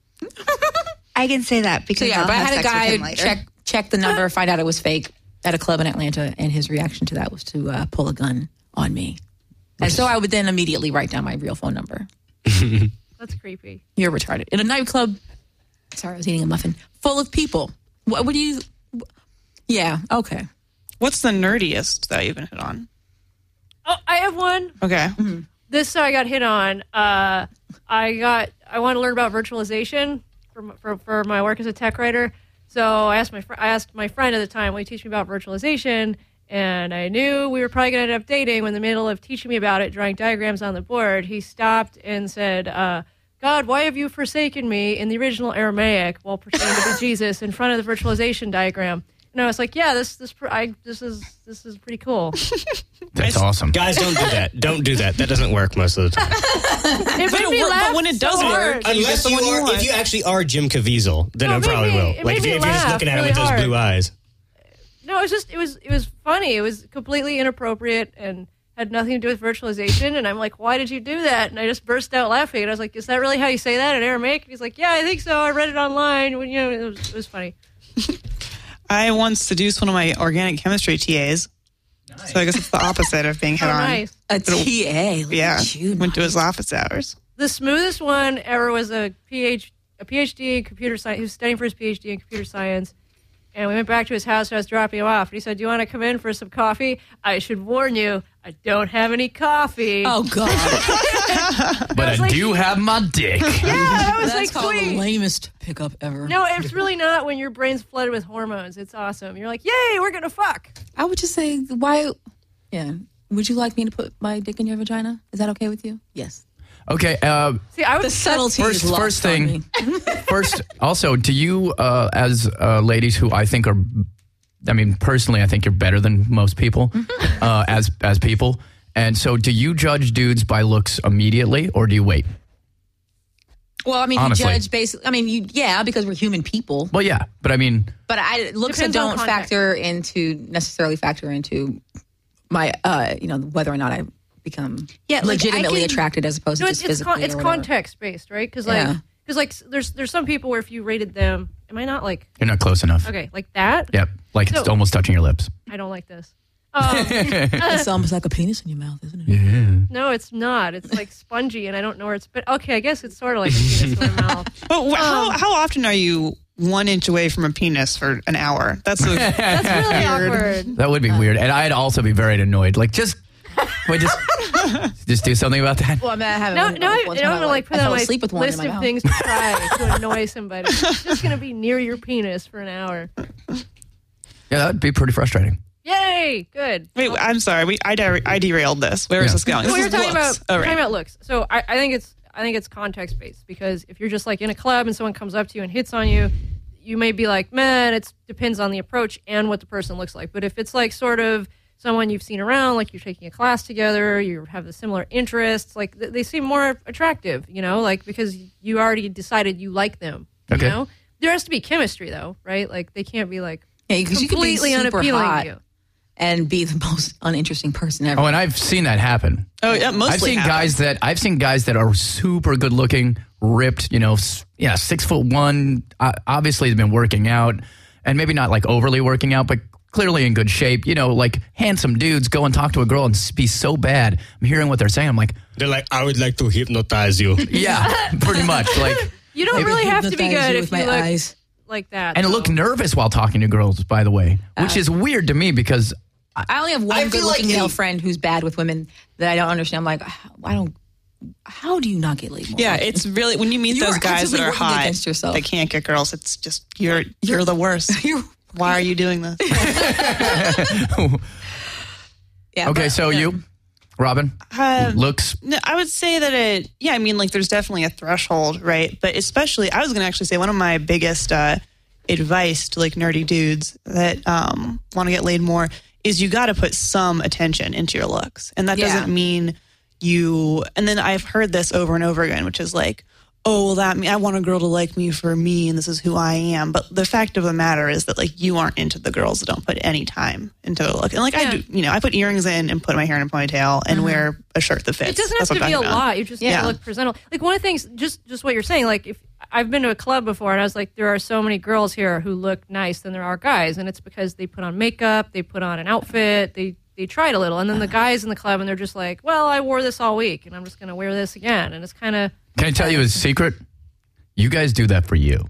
Speaker 4: I can say that because
Speaker 3: So yeah,
Speaker 4: I'll
Speaker 3: but I
Speaker 4: have
Speaker 3: had a
Speaker 4: sex with him
Speaker 3: guy
Speaker 4: later.
Speaker 3: check check the number, find out it was fake at a club in Atlanta, and his reaction to that was to uh, pull a gun on me. And so I would then immediately write down my real phone number.
Speaker 6: That's creepy.
Speaker 3: You're retarded. In a nightclub, sorry, I was eating a muffin, full of people. What would you... Yeah, okay.
Speaker 5: What's the nerdiest that you've been hit on?
Speaker 6: Oh, I have one.
Speaker 5: Okay.
Speaker 6: This time I got hit on. Uh, I got. I want to learn about virtualization for, m- for for my work as a tech writer. So I asked my fr- I asked my friend at the time, "Will you teach me about virtualization?" And I knew we were probably going to end up dating. When in the middle of teaching me about it, drawing diagrams on the board, he stopped and said, uh, "God, why have you forsaken me?" in the original Aramaic, while pretending to be Jesus in front of the virtualization diagram. And I was like, "Yeah, this this pr- I this is this is pretty cool."
Speaker 1: That's awesome.
Speaker 2: Guys, don't do that. Don't do that. That doesn't work most of the time.
Speaker 6: It made
Speaker 5: it
Speaker 6: me
Speaker 5: work- but
Speaker 6: laugh
Speaker 5: when it
Speaker 6: so
Speaker 5: does work,
Speaker 6: hard.
Speaker 5: you get
Speaker 2: Unless
Speaker 5: the
Speaker 2: you
Speaker 5: one you
Speaker 2: are,
Speaker 5: want.
Speaker 2: if you actually are Jim Caviezel, then
Speaker 6: No,
Speaker 2: it
Speaker 6: it made
Speaker 2: probably
Speaker 6: me-
Speaker 2: will.
Speaker 6: it
Speaker 2: Like
Speaker 6: made
Speaker 2: if,
Speaker 6: me
Speaker 2: you, if you're just
Speaker 6: laugh
Speaker 2: looking at it
Speaker 6: really
Speaker 2: with those
Speaker 6: hard.
Speaker 2: blue eyes.
Speaker 6: No, it was just it was it was funny. It was completely inappropriate and had nothing to do with virtualization. And I'm like, why did you do that? And I just burst out laughing. And I was like, is that really how you say that in Aramaic? And he's like, yeah, I think so. I read it online. When you know, it was, it was funny.
Speaker 5: I once seduced one of my organic chemistry T As. So I guess it's the opposite of being hit
Speaker 6: Oh,
Speaker 5: on.
Speaker 6: nice.
Speaker 3: A T A. Look
Speaker 5: Yeah.
Speaker 3: at you,
Speaker 5: Went to his
Speaker 3: nice.
Speaker 5: office hours.
Speaker 6: The smoothest one ever was a PhD, a PhD in computer science. He was studying for his PhD in computer science. And we went back to his house. I was dropping him off. And he said, do you want to come in for some coffee? I should warn you, I don't have any coffee.
Speaker 3: Oh, God.
Speaker 1: But I
Speaker 6: like-
Speaker 1: do have my dick.
Speaker 6: Yeah, I was
Speaker 3: That's
Speaker 6: like,
Speaker 3: called the
Speaker 6: sweet.
Speaker 3: lamest pickup ever.
Speaker 6: No, it's really not when your brain's flooded with hormones. It's awesome. You're like, yay, we're going to fuck.
Speaker 3: I would just say, why... Yeah. Would you like me to put my dick in your vagina? Is that okay with you? Yes.
Speaker 1: Okay. Uh,
Speaker 6: See, I
Speaker 3: The
Speaker 6: would
Speaker 3: subtlety
Speaker 1: First-
Speaker 3: is lost
Speaker 1: first
Speaker 3: on
Speaker 1: thing-
Speaker 3: me.
Speaker 1: first, also, do you, uh, as uh, ladies who I think are, I mean, personally, I think you're better than most people uh, as as people. And so, do you judge dudes by looks immediately, or do you wait?
Speaker 3: Well, I mean,
Speaker 1: Honestly.
Speaker 3: you judge basically. I mean, you yeah, because we're human people.
Speaker 1: Well, yeah, but I mean,
Speaker 3: But I looks that
Speaker 6: Depends on
Speaker 3: don't
Speaker 6: context.
Speaker 3: factor into necessarily factor into my uh you know whether or not I become
Speaker 4: Yeah, like,
Speaker 3: legitimately
Speaker 4: I can-
Speaker 3: attracted as opposed
Speaker 6: No,
Speaker 3: to
Speaker 6: it's
Speaker 3: just
Speaker 6: it's,
Speaker 3: physically
Speaker 6: con- it's
Speaker 3: or whatever.
Speaker 6: context based, right? Because like,
Speaker 3: Yeah.
Speaker 6: because like, there's there's some people where if you rated them, am I not like
Speaker 1: you're not close enough.
Speaker 6: okay, like that?
Speaker 1: Yep, like it's
Speaker 6: So-
Speaker 1: almost touching your lips.
Speaker 6: I don't like this. Um,
Speaker 3: It's almost like a penis in your mouth, isn't it?
Speaker 1: Yeah.
Speaker 6: no, it's not. It's like spongy, and I don't know where it's. But okay, I guess it's sort of like a penis in my mouth.
Speaker 5: But wh- how,
Speaker 6: Um,
Speaker 5: how often are you one inch away from a penis for an hour? That's a,
Speaker 6: That's really
Speaker 5: Weird.
Speaker 6: awkward.
Speaker 1: That would be weird, and I'd also be very annoyed. Like, just Wait, just, just do something about that.
Speaker 3: Well, I mean, I haven't.
Speaker 6: No,
Speaker 3: I
Speaker 6: no, I,
Speaker 3: once
Speaker 6: I
Speaker 3: when
Speaker 6: don't want to like put
Speaker 3: I
Speaker 6: that
Speaker 3: fell
Speaker 6: on my
Speaker 3: asleep with one in
Speaker 6: list
Speaker 3: my
Speaker 6: of
Speaker 3: mouth.
Speaker 6: things to try to annoy somebody. It's just going to be near your penis for an hour.
Speaker 1: Yeah, that would be pretty frustrating.
Speaker 6: Yay! Good.
Speaker 5: Wait, I'm sorry. We I, der- I derailed this. Where is
Speaker 1: Yeah.
Speaker 5: this going?
Speaker 6: Well,
Speaker 5: This
Speaker 6: you're
Speaker 5: is
Speaker 6: talking
Speaker 5: looks.
Speaker 6: about
Speaker 5: Oh,
Speaker 6: you're
Speaker 5: right.
Speaker 6: talking about looks. So I, I think it's I think it's context based because if you're just like in a club and someone comes up to you and hits on you, you may be like, man, it depends on the approach and what the person looks like. But if it's like sort of someone you've seen around, like you're taking a class together, you have the similar interests, like th- they seem more attractive, you know, like because you already decided you like them.
Speaker 1: Okay.
Speaker 6: You know, there has to be chemistry though, right? Like they can't be like
Speaker 3: Yeah, because you could be
Speaker 6: completely
Speaker 3: super
Speaker 6: unappealing
Speaker 3: hot
Speaker 6: to you.
Speaker 3: and be the most uninteresting person ever.
Speaker 1: Oh, and I've seen that happen.
Speaker 5: Oh, yeah, mostly
Speaker 1: I've seen
Speaker 5: happens.
Speaker 1: guys that I've seen guys that are super good looking, ripped, you know, s- yeah, six foot one. Uh, obviously, they've been working out, and maybe not like overly working out, but clearly in good shape. You know, like handsome dudes go and talk to a girl and s- be so bad. I'm hearing what they're saying. I'm like,
Speaker 2: They're like, I would like to hypnotize you.
Speaker 1: yeah, pretty much. Like,
Speaker 6: You don't
Speaker 3: Maybe
Speaker 6: really have to be
Speaker 3: hypnotize
Speaker 6: good
Speaker 3: you
Speaker 6: if
Speaker 3: with
Speaker 6: you
Speaker 3: my
Speaker 6: look
Speaker 3: eyes.
Speaker 6: like that.
Speaker 1: and
Speaker 6: though.
Speaker 1: look nervous while talking to girls. By the way, which is weird to me because
Speaker 3: I only have one
Speaker 2: I feel
Speaker 3: good-looking
Speaker 2: like
Speaker 3: male
Speaker 2: in-
Speaker 3: friend who's bad with women that I don't understand. I'm like, I don't. How do you not get laid more?
Speaker 5: Yeah,
Speaker 3: often?
Speaker 5: it's really when you meet
Speaker 3: You
Speaker 5: those
Speaker 3: are
Speaker 5: guys that
Speaker 3: actively
Speaker 5: are
Speaker 3: working
Speaker 5: hot,
Speaker 3: against yourself.
Speaker 5: they can't get girls. It's just you're you're the worst.
Speaker 3: You're-
Speaker 5: Why are you doing this?
Speaker 3: yeah,
Speaker 1: okay.
Speaker 3: but-
Speaker 1: So you, Robin,
Speaker 5: Um,
Speaker 1: looks.
Speaker 5: No, I would say that it, yeah, I mean, like there's definitely a threshold, right? But especially, I was going to actually say one of my biggest uh, advice to like nerdy dudes that um, want to get laid more is you got to put some attention into your looks. And that
Speaker 3: Yeah.
Speaker 5: doesn't mean you, and then I've heard this over and over again, which is like, oh, well, that, I want a girl to like me for me and this is who I am. But the fact of the matter is that like you aren't into the girls that don't put any time into their look. And like I
Speaker 6: Yeah.
Speaker 5: do, you know, I put earrings in and put my hair in a ponytail and wear a shirt that fits.
Speaker 6: It doesn't
Speaker 5: That's
Speaker 6: have to
Speaker 5: what I'm
Speaker 6: be a
Speaker 5: talking about.
Speaker 6: lot. You just
Speaker 5: Yeah.
Speaker 6: have to look presentable. Like one of the things, just just what you're saying. Like if I've been to a club before, and I was like, there are so many girls here who look nice than there are guys, and it's because they put on makeup, they put on an outfit, they they tried a little, and then the guys in the club, and they're just like, well, I wore this all week, and I'm just going to wear this again, and it's kind of
Speaker 1: Can I tell you a secret? You guys do that for you.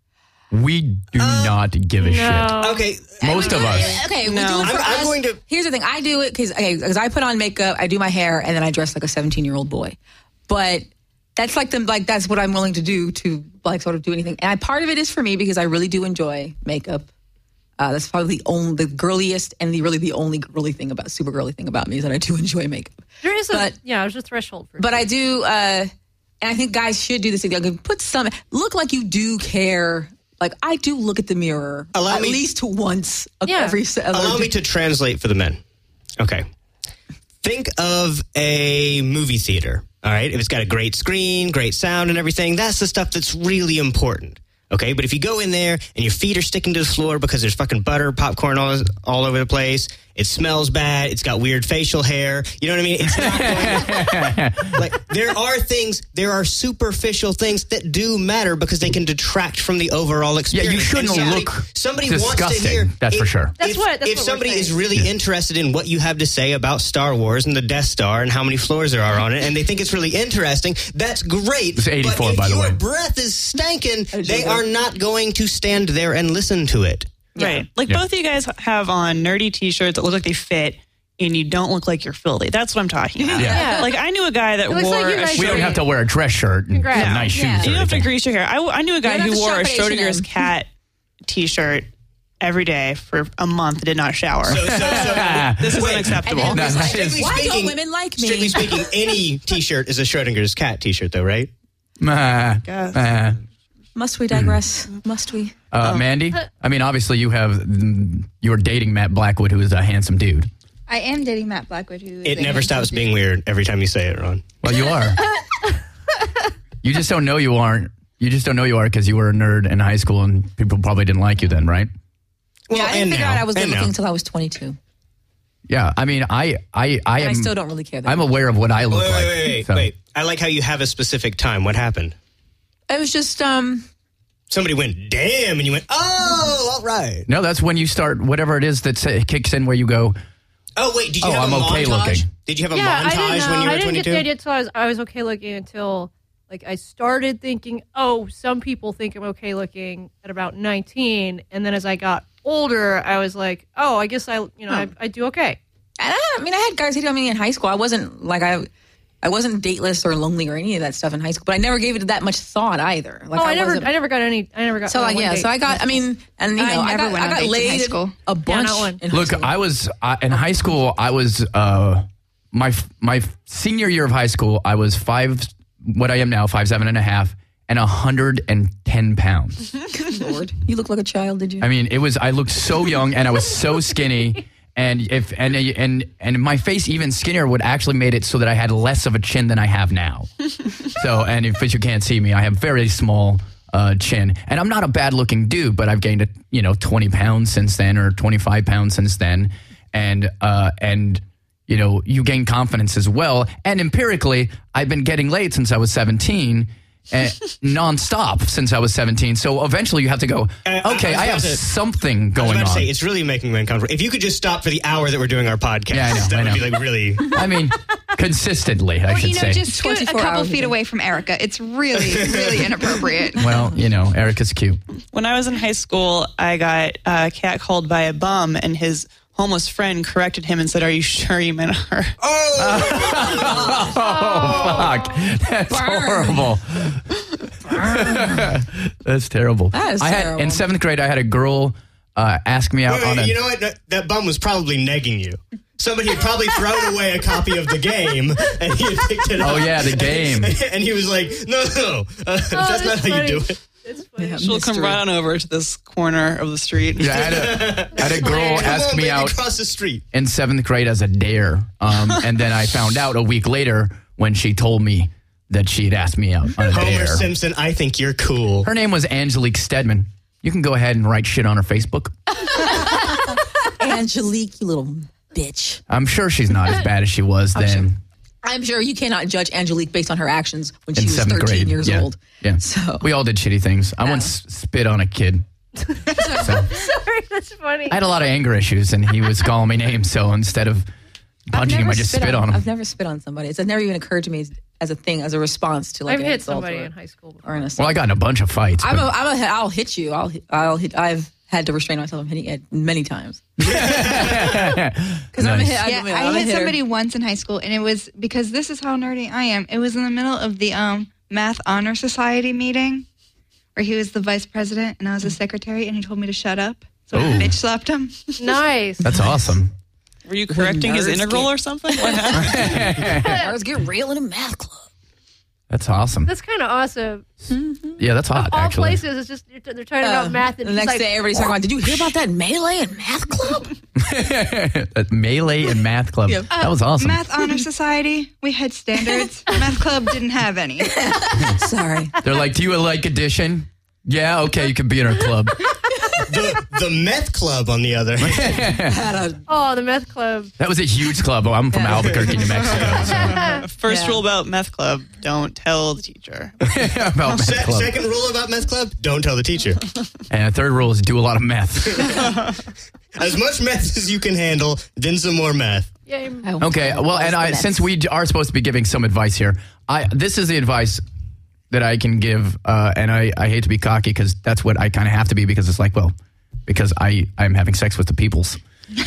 Speaker 1: We do not give a shit.
Speaker 6: no.
Speaker 2: Okay,
Speaker 1: Most of us.
Speaker 3: Okay, we
Speaker 5: No.
Speaker 3: do it for
Speaker 2: I'm- I'm
Speaker 3: us.
Speaker 2: going to-
Speaker 3: Here's the thing: I do it because okay, because I put on makeup, I do my hair, and then I dress like a seventeen year old boy. But that's like the like that's what I'm willing to do to like sort of do anything. And I, part of it is for me because I really do enjoy makeup. Uh, that's probably the only, the girliest, and the really the only girly thing about super girly thing about me is that I do enjoy makeup.
Speaker 6: There is a
Speaker 3: But-
Speaker 6: yeah, there's a threshold for.
Speaker 3: But I do, uh, and I think guys should do this. Like, put some, look like you do care. Like I do look at the mirror
Speaker 2: Allow
Speaker 3: at
Speaker 2: me-
Speaker 3: least once of
Speaker 6: Yeah.
Speaker 3: every. se-
Speaker 2: allow me to translate for the men. Okay. Think of a movie theater, all right? If it's got a great screen, great sound and everything, that's the stuff that's really important. Okay, but if you go in there and your feet are sticking to the floor because there's fucking butter, popcorn all, all over the place, it smells bad, it's got weird facial hair, you know what I mean? It's not going to, like, there are things, there are superficial things that do matter because they can detract from the overall experience.
Speaker 1: you shouldn't
Speaker 2: And somebody,
Speaker 1: look
Speaker 2: somebody wants to
Speaker 1: disgusting,
Speaker 2: hear.
Speaker 1: that's for sure.
Speaker 6: That's
Speaker 2: if,
Speaker 6: what- that's
Speaker 2: if
Speaker 6: what we're
Speaker 2: somebody
Speaker 6: saying.
Speaker 2: is really interested in what you have to say about Star Wars and the Death Star and how many floors there are on it, and they think it's really interesting, that's great.
Speaker 1: It's eighty-four,
Speaker 2: but if
Speaker 1: by the
Speaker 2: your
Speaker 1: way.
Speaker 2: breath is stanking, they are not going to stand there and listen to it.
Speaker 5: Right. Like
Speaker 1: Yeah.
Speaker 5: both of you guys have on nerdy t-shirts that look like they fit and you don't look like you're filthy. That's what I'm talking about.
Speaker 6: Yeah.
Speaker 5: Like I knew a guy that
Speaker 6: It looks
Speaker 5: wore
Speaker 6: like you
Speaker 5: a
Speaker 6: guys
Speaker 1: We don't
Speaker 6: Sure.
Speaker 1: have to wear a dress shirt and
Speaker 6: Congrats.
Speaker 1: some nice shoes.
Speaker 3: Yeah.
Speaker 1: or
Speaker 5: You don't have to
Speaker 1: anything.
Speaker 5: grease your hair. I, I knew a guy
Speaker 3: You don't
Speaker 5: who
Speaker 3: have to
Speaker 5: wore a
Speaker 3: shop at H and
Speaker 5: Schrodinger's
Speaker 3: M.
Speaker 5: cat t-shirt every day for a month and did not shower.
Speaker 2: So, so, so,
Speaker 5: This is
Speaker 2: wait.
Speaker 5: unacceptable.
Speaker 3: And then
Speaker 1: No,
Speaker 3: it's
Speaker 1: that
Speaker 3: like,
Speaker 1: is-
Speaker 3: why
Speaker 2: Strictly
Speaker 3: don't
Speaker 2: speaking-
Speaker 3: women like me?
Speaker 2: Strictly speaking, any T-shirt is a Schrodinger's cat T-shirt, though, right?
Speaker 1: Uh,
Speaker 5: Guess.
Speaker 1: uh,
Speaker 3: Must we digress? Must we?
Speaker 1: uh, Mandy, I mean, obviously you have mm, you're dating Matt Blackwood, who is a handsome dude.
Speaker 4: I am dating Matt Blackwood, who is
Speaker 2: It
Speaker 4: a
Speaker 2: never
Speaker 4: handsome
Speaker 2: stops
Speaker 4: dude.
Speaker 2: being weird every time you say it, Ron.
Speaker 1: Well, you are. You just don't know you aren't. You just don't know you are because you were a nerd in high school and people probably didn't like you then, right?
Speaker 2: Well,
Speaker 3: yeah, I didn't
Speaker 2: and
Speaker 3: figure
Speaker 2: now,
Speaker 3: out I was good
Speaker 2: and
Speaker 3: looking
Speaker 2: now.
Speaker 3: until I was twenty-two.
Speaker 1: Yeah, I mean, I, I, I
Speaker 3: And
Speaker 1: am.
Speaker 3: I still don't really care. That
Speaker 1: I'm
Speaker 3: much.
Speaker 1: aware of what I look
Speaker 2: Wait,
Speaker 1: like.
Speaker 2: wait, wait, wait,
Speaker 1: so-
Speaker 2: wait. I like how you have a specific time. What happened?
Speaker 3: It was just um.
Speaker 2: Somebody went, damn, and you went, oh, all right.
Speaker 1: No, that's when you start whatever it is that sa- kicks in where you go.
Speaker 2: Oh, wait, did you
Speaker 1: Oh,
Speaker 2: have
Speaker 1: I'm
Speaker 2: a
Speaker 1: okay
Speaker 2: montage?
Speaker 1: looking.
Speaker 2: Did you have a
Speaker 6: yeah, I didn't
Speaker 2: montage
Speaker 6: know.
Speaker 2: when you
Speaker 6: I
Speaker 2: were
Speaker 6: didn't get the
Speaker 2: twenty-two?
Speaker 6: idea until I was I was okay looking until like I started thinking, oh, some people think I'm okay looking at about nineteen, and then as I got older, I was like, oh, I guess I you know I, I do okay.
Speaker 3: I, I mean, I had guys hit on me in high school. I wasn't like I, I wasn't dateless or lonely or any of that stuff in high school. But I never gave it that much thought either. Like
Speaker 6: oh, I, I never,
Speaker 3: wasn't-
Speaker 6: I never got any. I never got.
Speaker 3: So
Speaker 6: uh,
Speaker 3: like
Speaker 6: one
Speaker 3: yeah,
Speaker 6: date.
Speaker 3: so I got. I mean, and you
Speaker 4: I
Speaker 3: know, I,
Speaker 4: never
Speaker 3: got,
Speaker 4: went
Speaker 3: I
Speaker 4: on
Speaker 3: got
Speaker 4: dates in high
Speaker 3: laid
Speaker 4: school.
Speaker 3: a bunch.
Speaker 6: not one.
Speaker 3: in high
Speaker 1: Look,
Speaker 3: school.
Speaker 1: I was uh, in high school. I was uh, my my senior year of high school. I was five, what I am now, five seven and a half, and a hundred and ten pounds.
Speaker 3: Lord, you look like a child. Did you?
Speaker 1: I mean, it was. I looked so young, and I was so skinny. And if and and and my face even skinnier would actually made it so that I had less of a chin than I have now. So, and if you can't see me, I have very small uh, chin, and I'm not a bad looking dude, but I've gained a, you know twenty pounds since then, or twenty-five pounds since then, and uh, and you know you gain confidence as well. And empirically, I've been getting laid since I was seventeen. Uh, nonstop since I was seventeen. So eventually you have to go,
Speaker 2: Uh, I-
Speaker 1: okay,
Speaker 2: I was
Speaker 1: I, have
Speaker 2: about to-
Speaker 1: something
Speaker 2: I was
Speaker 1: going
Speaker 2: about to
Speaker 1: on.
Speaker 2: say, it's really making me uncomfortable. If you could just stop for the hour that we're doing our podcast,
Speaker 1: Yeah, I know,
Speaker 2: that
Speaker 1: I
Speaker 2: would be
Speaker 1: know.
Speaker 2: like really.
Speaker 1: I mean, consistently, I
Speaker 4: Or,
Speaker 1: should
Speaker 4: you know,
Speaker 1: say.
Speaker 4: just scoot a
Speaker 3: twenty-four
Speaker 4: couple
Speaker 3: hours a
Speaker 4: feet
Speaker 3: day.
Speaker 4: away from Erica. It's really, really inappropriate.
Speaker 1: Well, you know, Erica's cute.
Speaker 5: When I was in high school, I got uh, catcalled by a bum, and his homeless friend corrected him and said, "Are you sure you meant her?"
Speaker 1: Oh, fuck. That's horrible. That's terrible.
Speaker 3: That is
Speaker 1: I had,
Speaker 3: terrible.
Speaker 1: in seventh grade, I had a girl uh, ask me out
Speaker 2: Wait,
Speaker 1: on
Speaker 2: wait,
Speaker 1: a...
Speaker 2: you know what? That, that bum was probably negging you. Somebody had probably thrown away a copy of the game, and he had picked it up.
Speaker 1: Oh, yeah, the game.
Speaker 2: And he was like, "No, no, uh, that's not
Speaker 6: that's
Speaker 2: how
Speaker 6: funny.
Speaker 2: you do it."
Speaker 6: It's funny.
Speaker 3: Yeah,
Speaker 5: She'll come
Speaker 3: mystery.
Speaker 5: right on over to this corner of the street.
Speaker 1: Yeah, I had a, I had a girl
Speaker 2: Come
Speaker 1: ask
Speaker 2: on,
Speaker 1: me
Speaker 2: baby,
Speaker 1: out
Speaker 2: across the street.
Speaker 1: in seventh grade as a dare. Um, and then I found out a week later when she told me that she had asked me out on a
Speaker 2: Homer
Speaker 1: dare.
Speaker 2: Simpson, I think you're cool.
Speaker 1: Her name was Angelique Stedman. You can go ahead and write shit on her Facebook.
Speaker 3: Angelique, you little bitch.
Speaker 1: I'm sure she's not as bad as she was then.
Speaker 3: I'm sure you cannot judge Angelique based on her actions when
Speaker 1: In
Speaker 3: she was
Speaker 1: seventh
Speaker 3: thirteen
Speaker 1: grade.
Speaker 3: years
Speaker 1: yeah.
Speaker 3: old.
Speaker 1: Yeah.
Speaker 3: So
Speaker 1: We all did shitty things. I once spit on a kid.
Speaker 6: Sorry, that's funny.
Speaker 1: I had a lot of anger issues, and he was calling me names. So instead of punching him, I just spit on him.
Speaker 3: I've never spit on somebody. It's never even occurred to me as, as a thing, as a response to like
Speaker 6: I've
Speaker 3: an
Speaker 6: hit
Speaker 3: insult
Speaker 6: somebody
Speaker 3: or,
Speaker 6: in high school before.
Speaker 3: or an
Speaker 1: Well,
Speaker 3: assault.
Speaker 1: I got in a bunch of fights.
Speaker 3: I'm a,
Speaker 1: but-
Speaker 3: I'm a, I'll hit you. I'll, hit- I'll hit. I've had to restrain myself from hitting it many times. Because I'm a
Speaker 1: Nice.
Speaker 3: hit. I'm
Speaker 4: Yeah,
Speaker 3: a- I'm
Speaker 4: I
Speaker 3: a
Speaker 4: hit
Speaker 3: hitter.
Speaker 4: somebody once in high school, and it was because this is how nerdy I am. It was in the middle of the um, Math Honor Society meeting, where he was the vice president and I was the secretary, and he told me to shut up. So I
Speaker 1: Ooh.
Speaker 4: bitch slapped him.
Speaker 6: Nice.
Speaker 1: That's awesome.
Speaker 5: Were you correcting his
Speaker 3: nerds
Speaker 5: integral
Speaker 3: get-
Speaker 5: or something? What happened?
Speaker 3: Nerds get real in a math club.
Speaker 1: That's awesome.
Speaker 6: That's kind of awesome.
Speaker 1: Yeah, that's hot,
Speaker 6: Of all
Speaker 1: actually.
Speaker 6: places, it's just you're t- they're talking about math, and
Speaker 3: the
Speaker 6: it's
Speaker 3: next
Speaker 6: like,
Speaker 3: day, everybody's talking about. Did you hear about that melee and math club?
Speaker 1: That melee and math club.
Speaker 3: Yeah.
Speaker 1: That was awesome.
Speaker 4: Math Honor Society, we had standards. Math Club didn't have any.
Speaker 3: Sorry.
Speaker 1: They're like, do you like addition? Yeah, okay, you can be in our club.
Speaker 2: The, the meth club, on the other hand.
Speaker 3: Had a
Speaker 6: oh, the meth club.
Speaker 1: That was a huge club. Oh, I'm from
Speaker 3: Yeah.
Speaker 1: Albuquerque, New Mexico. So.
Speaker 5: First
Speaker 3: Yeah.
Speaker 5: rule about meth club: don't tell the teacher.
Speaker 1: About
Speaker 2: Se-
Speaker 1: meth club.
Speaker 2: second rule about meth club: don't tell the teacher.
Speaker 1: And the third rule is do a lot of meth.
Speaker 2: As much meth as you can handle, then some more meth.
Speaker 6: Yeah,
Speaker 1: Okay, well, and I, since we are supposed to be giving some advice here, I this is the advice that I can give, uh, and I, I hate to be cocky because that's what I kind of have to be, because it's like, well, because I, I'm having sex with the peoples.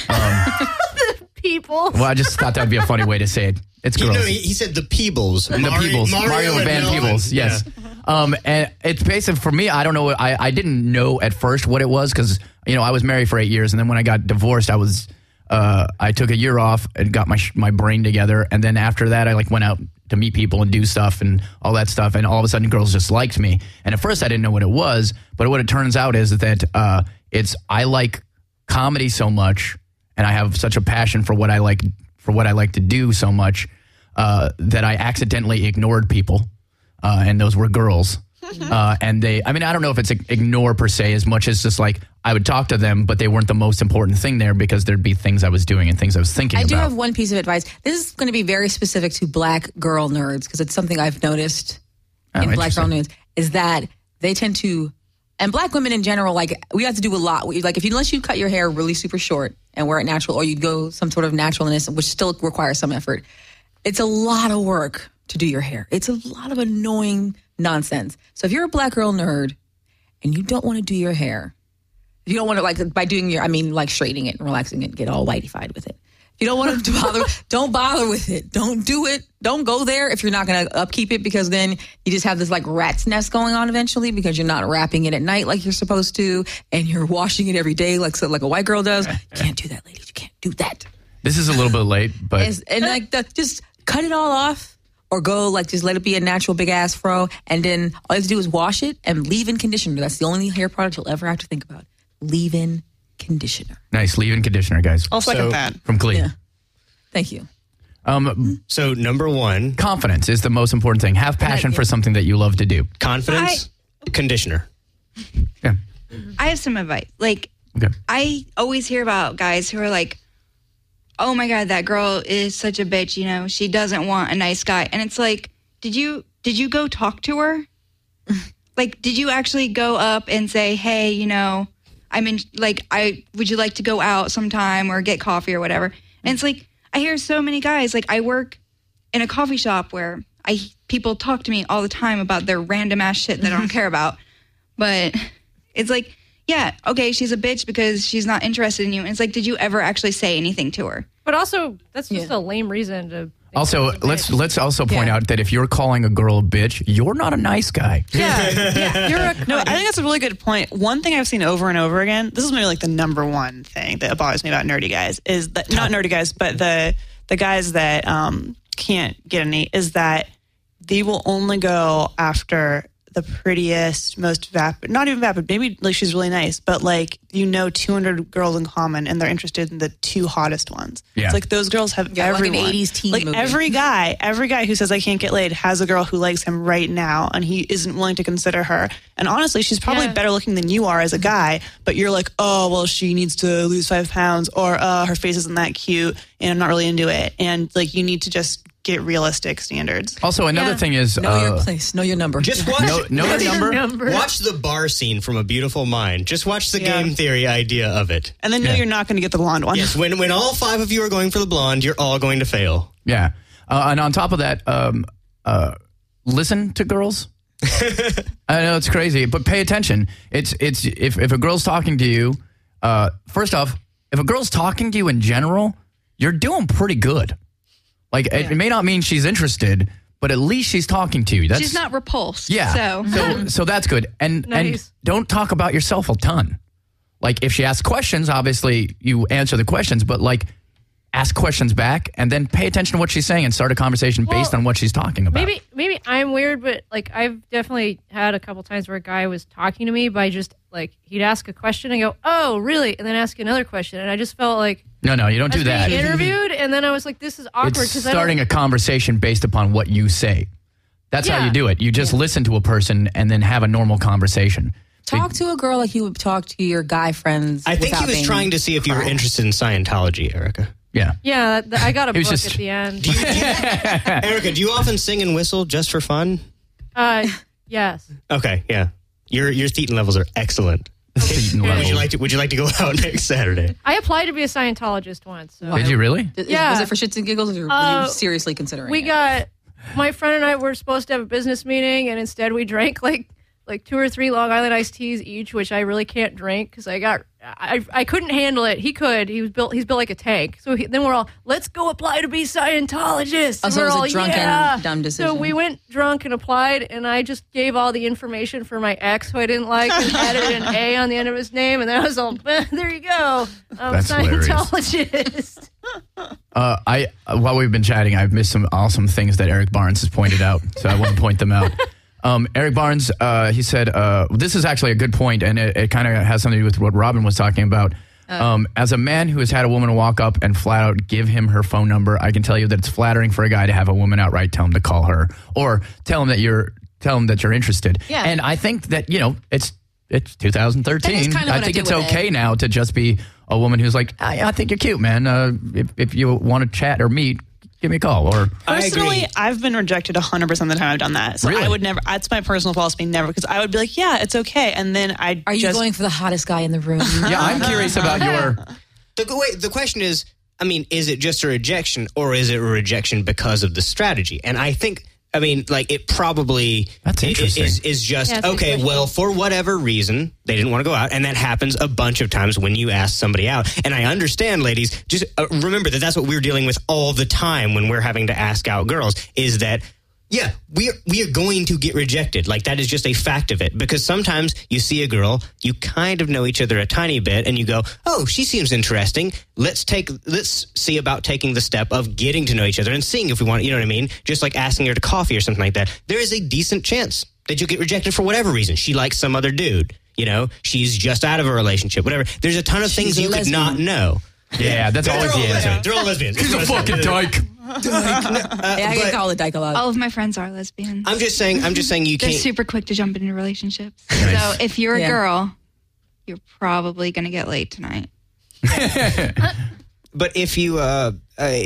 Speaker 6: people.
Speaker 1: Well, I just thought that would be a funny way to say it. It's
Speaker 2: You
Speaker 1: gross.
Speaker 2: know, he, he said the Peebles.
Speaker 1: the Peebles, Mario, and Van
Speaker 2: Nolan.
Speaker 1: Peebles, yes.
Speaker 2: Yeah.
Speaker 1: Um, and it's basically for me. I don't know. I, I didn't know at first what it was because you know I was married for eight years, and then when I got divorced, I was uh, I took a year off and got my sh- my brain together, and then after that, I like went out to meet people and do stuff and all that stuff, and all of a sudden, girls just liked me. And at first, I didn't know what it was, but what it turns out is that uh, it's I like comedy so much, and I have such a passion for what I like for what I like to do so much uh, that I accidentally ignored people. Uh, and those were girls. Uh, and they, I mean, I don't know if it's ignore per se as much as just like I would talk to them, but they weren't the most important thing there because there'd be things I was doing and things I was thinking
Speaker 3: I do
Speaker 1: about.
Speaker 3: have one piece of advice. This is going to be very specific to black girl nerds because it's something I've noticed
Speaker 1: Oh,
Speaker 3: in black girl
Speaker 1: interesting.
Speaker 3: nerds is that they tend to, and black women in general, like we have to do a lot. We, like if you, unless you cut your hair really super short and wear it natural, or you go some sort of naturalness, which still requires some effort, it's a lot of work to do your hair. It's a lot of annoying nonsense. So if you're a black girl nerd and you don't want to do your hair, if you don't want to, like, by doing your, I mean, like straightening it and relaxing it, get all whitey-fied with it. If You don't want to bother. Don't bother with it. Don't do it. Don't go there if you're not going to upkeep it, because then you just have this like rat's nest going on eventually, because you're not wrapping it at night like you're supposed to, and you're washing it every day like so, like a white girl does. You can't do that, ladies. You can't do that.
Speaker 1: This is a little bit late, but
Speaker 3: and, and like the, just cut it all off, or go like just let it be a natural big ass fro, and then all you have to do is wash it and leave-in conditioner. That's the only hair product you'll ever have to think about. Leave-in conditioner.
Speaker 1: Nice leave-in conditioner, guys.
Speaker 5: I'll second
Speaker 2: So-
Speaker 5: that.
Speaker 1: From Clee.
Speaker 3: Yeah. Thank you.
Speaker 1: Um,
Speaker 2: So number one,
Speaker 1: confidence is the most important thing. Have passion for something that you love to do.
Speaker 2: confidence, conditioner.
Speaker 1: Yeah.
Speaker 4: I have some advice. Like,
Speaker 1: Okay.
Speaker 4: I always hear about guys who are like, oh my God, that girl is such a bitch. You know, she doesn't want a nice guy. And it's like, did you, did you go talk to her? Like, did you actually go up and say, hey, you know, I'm in, like, I, would you like to go out sometime or get coffee or whatever? And it's like, I hear so many guys, like, I work in a coffee shop where I, people talk to me all the time about their random ass shit that I don't care about. But it's like, yeah, okay, she's a bitch because she's not interested in you. And it's like, did you ever actually say anything to her?
Speaker 6: But also, that's just
Speaker 3: Yeah.
Speaker 6: a lame reason to.
Speaker 1: Also, let's let's also point
Speaker 3: Yeah.
Speaker 1: out that if you're calling a girl a bitch, you're not a nice guy.
Speaker 6: Yeah, yeah. You're a
Speaker 5: No, I think that's a really good point. One thing I've seen over and over again, this is maybe like the number one thing that bothers me about nerdy guys, is that, not nerdy guys, but the the guys that um, can't get any, is that they will only go after the prettiest, most vapid, not even vapid, maybe like she's really nice, but like, you know, two hundred girls in common and they're interested in the two hottest ones.
Speaker 1: Yeah.
Speaker 5: It's like those girls have
Speaker 3: Yeah, like an
Speaker 5: everyone.
Speaker 3: eighties teen
Speaker 5: Like
Speaker 3: movie.
Speaker 5: every guy, every guy who says I can't get laid has a girl who likes him right now and he isn't willing to consider her. And honestly, she's probably
Speaker 6: Yeah.
Speaker 5: better looking than you are as a guy, but you're like, oh, well, she needs to lose five pounds or uh, her face isn't that cute and I'm not really into it. And like, you need to just get realistic standards.
Speaker 1: Also, another
Speaker 6: Yeah.
Speaker 1: thing is
Speaker 3: Know
Speaker 1: uh,
Speaker 3: your place. Know your number.
Speaker 2: Just watch,
Speaker 1: know, know your number.
Speaker 6: number.
Speaker 2: watch the bar scene from A Beautiful Mind. Just watch the
Speaker 5: Yeah.
Speaker 2: game theory idea of it.
Speaker 5: And then know
Speaker 1: Yeah.
Speaker 5: you're not going to get the blonde one.
Speaker 2: Yes, when when all five of you are going for the blonde, you're all going to fail.
Speaker 1: Yeah. Uh, and on top of that, um, uh, listen to girls. I know it's crazy, but pay attention. It's it's if, if a girl's talking to you, uh, first off, if a girl's talking to you in general, you're doing pretty good. Like it, it may not mean she's interested, but at least she's talking to you. That's
Speaker 4: She's not repulsed.
Speaker 1: yeah.
Speaker 4: So,
Speaker 1: so so that's good. And and
Speaker 6: Nice.
Speaker 1: don't talk about yourself a ton. Like if she asks questions, obviously you answer the questions, but like ask questions back and then pay attention to what she's saying and start a conversation
Speaker 6: Well,
Speaker 1: based on what she's talking about.
Speaker 6: Maybe maybe I'm weird, but like I've definitely had a couple times where a guy was talking to me by just like he'd ask a question and go, "Oh, really?" and then ask another question, and I just felt like
Speaker 1: No, no, you don't
Speaker 6: I
Speaker 1: do
Speaker 6: was
Speaker 1: that.
Speaker 6: being interviewed, and then I was like, "This is awkward."
Speaker 1: It's
Speaker 6: because
Speaker 1: starting
Speaker 6: I
Speaker 1: a conversation based upon what you say. That's how
Speaker 6: Yeah.
Speaker 1: you do it. You just listen to a person and then have a normal conversation.
Speaker 3: Talk to a girl like you would talk to your guy friends.
Speaker 2: I think he
Speaker 3: without
Speaker 2: was
Speaker 3: being-
Speaker 2: trying to see if you were interested in Scientology, Erica.
Speaker 1: Yeah.
Speaker 6: yeah, th- I got a
Speaker 1: He was
Speaker 6: book
Speaker 1: just-
Speaker 6: at the end.
Speaker 2: Do you, do you- Erica, do you often sing and whistle just for fun?
Speaker 6: Uh, yes.
Speaker 2: Okay, yeah. Your your thetan levels are excellent.
Speaker 1: Thetan
Speaker 2: Would you
Speaker 1: level.
Speaker 2: like to Would you like to go out next Saturday?
Speaker 6: I applied to be a Scientologist once. So.
Speaker 1: Did you really?
Speaker 3: Is-
Speaker 6: Yeah.
Speaker 3: Was it for shits and giggles, or were
Speaker 6: Uh,
Speaker 3: you seriously considering
Speaker 6: We
Speaker 3: it?
Speaker 6: got my friend and I were supposed to have a business meeting, and instead we drank like like two or three Long Island iced teas each, which I really can't drink because I got I I couldn't handle it. He could. He was built. He's built like a tank. So he, then we're all, let's go apply to be Scientologists.
Speaker 3: Oh,
Speaker 6: And
Speaker 3: so it
Speaker 6: we're
Speaker 3: was a
Speaker 6: all,
Speaker 3: drunken,
Speaker 6: yeah.
Speaker 3: dumb decision.
Speaker 6: So we went drunk and applied, and I just gave all the information for my ex who I didn't like and added an A on the end of his name, and then I was all, there you go. I'm
Speaker 1: That's
Speaker 6: a
Speaker 1: hilarious.
Speaker 6: Scientologist.
Speaker 1: Uh, I while we've been chatting, I've missed some awesome things that Eric Barnes has pointed out, so I want to point them out. Um, Eric Barnes, uh, he said, uh, this is actually a good point, and it, it kind of has something to do with what Robin was talking about. Um, as a man who has had a woman walk up and flat out give him her phone number, I can tell you that it's flattering for a guy to have a woman outright tell him to call her or tell him that you're tell him that you're interested.
Speaker 3: Yeah.
Speaker 1: And I think that, you know, it's it's two thousand thirteen.
Speaker 3: That is kinda
Speaker 1: I
Speaker 3: what I
Speaker 1: think
Speaker 3: did
Speaker 1: it's
Speaker 3: with
Speaker 1: okay
Speaker 3: Ed.
Speaker 1: now to just be a woman who's like, I, I think you're cute, man. Uh, if, if you want to chat or meet, give me a call. Or
Speaker 2: I
Speaker 5: Personally,
Speaker 2: agree.
Speaker 5: I've been rejected one hundred percent of the time I've done that. So
Speaker 1: Really?
Speaker 5: I would never, that's my personal philosophy, never, because I would be like, yeah, it's okay. And then I
Speaker 3: Are you
Speaker 5: just,
Speaker 3: going for the hottest guy in the room?
Speaker 1: yeah, I'm curious about your.
Speaker 2: The, wait, the question is, I mean, is it just a rejection or is it a rejection because of the strategy? And I think I mean, like, it probably
Speaker 1: That's interesting.
Speaker 2: is, is just,
Speaker 6: Yeah, it's a good
Speaker 2: okay,
Speaker 6: question.
Speaker 2: well, for whatever reason, they didn't want to go out. And that happens a bunch of times when you ask somebody out. And I understand, ladies, just uh, remember that that's what we're dealing with all the time when we're having to ask out girls, is that, yeah, we are, we are going to get rejected. Like, that is just a fact of it. Because sometimes you see a girl, you kind of know each other a tiny bit, and you go, oh, she seems interesting. Let's take, let's see about taking the step of getting to know each other and seeing if we want, you know what I mean? Just like asking her to coffee or something like that. There is a decent chance that you'll get rejected for whatever reason. She likes some other dude. You know, she's just out of a relationship, whatever. There's a ton of things
Speaker 3: a
Speaker 2: you could
Speaker 3: lesbian.
Speaker 2: not know.
Speaker 1: Yeah, that's
Speaker 2: They're
Speaker 1: always
Speaker 2: all
Speaker 1: the answer.
Speaker 2: lesbians. They're all lesbians.
Speaker 1: He's a fucking dyke.
Speaker 3: yeah, I get called a dyke a lot.
Speaker 4: All of my friends are lesbians.
Speaker 2: I'm just saying. I'm just saying you
Speaker 4: They're
Speaker 2: can't.
Speaker 4: super quick to jump into relationships.
Speaker 1: Nice.
Speaker 4: So if you're a
Speaker 3: Yeah.
Speaker 4: girl, you're probably going to get laid tonight.
Speaker 2: But if you, uh, I,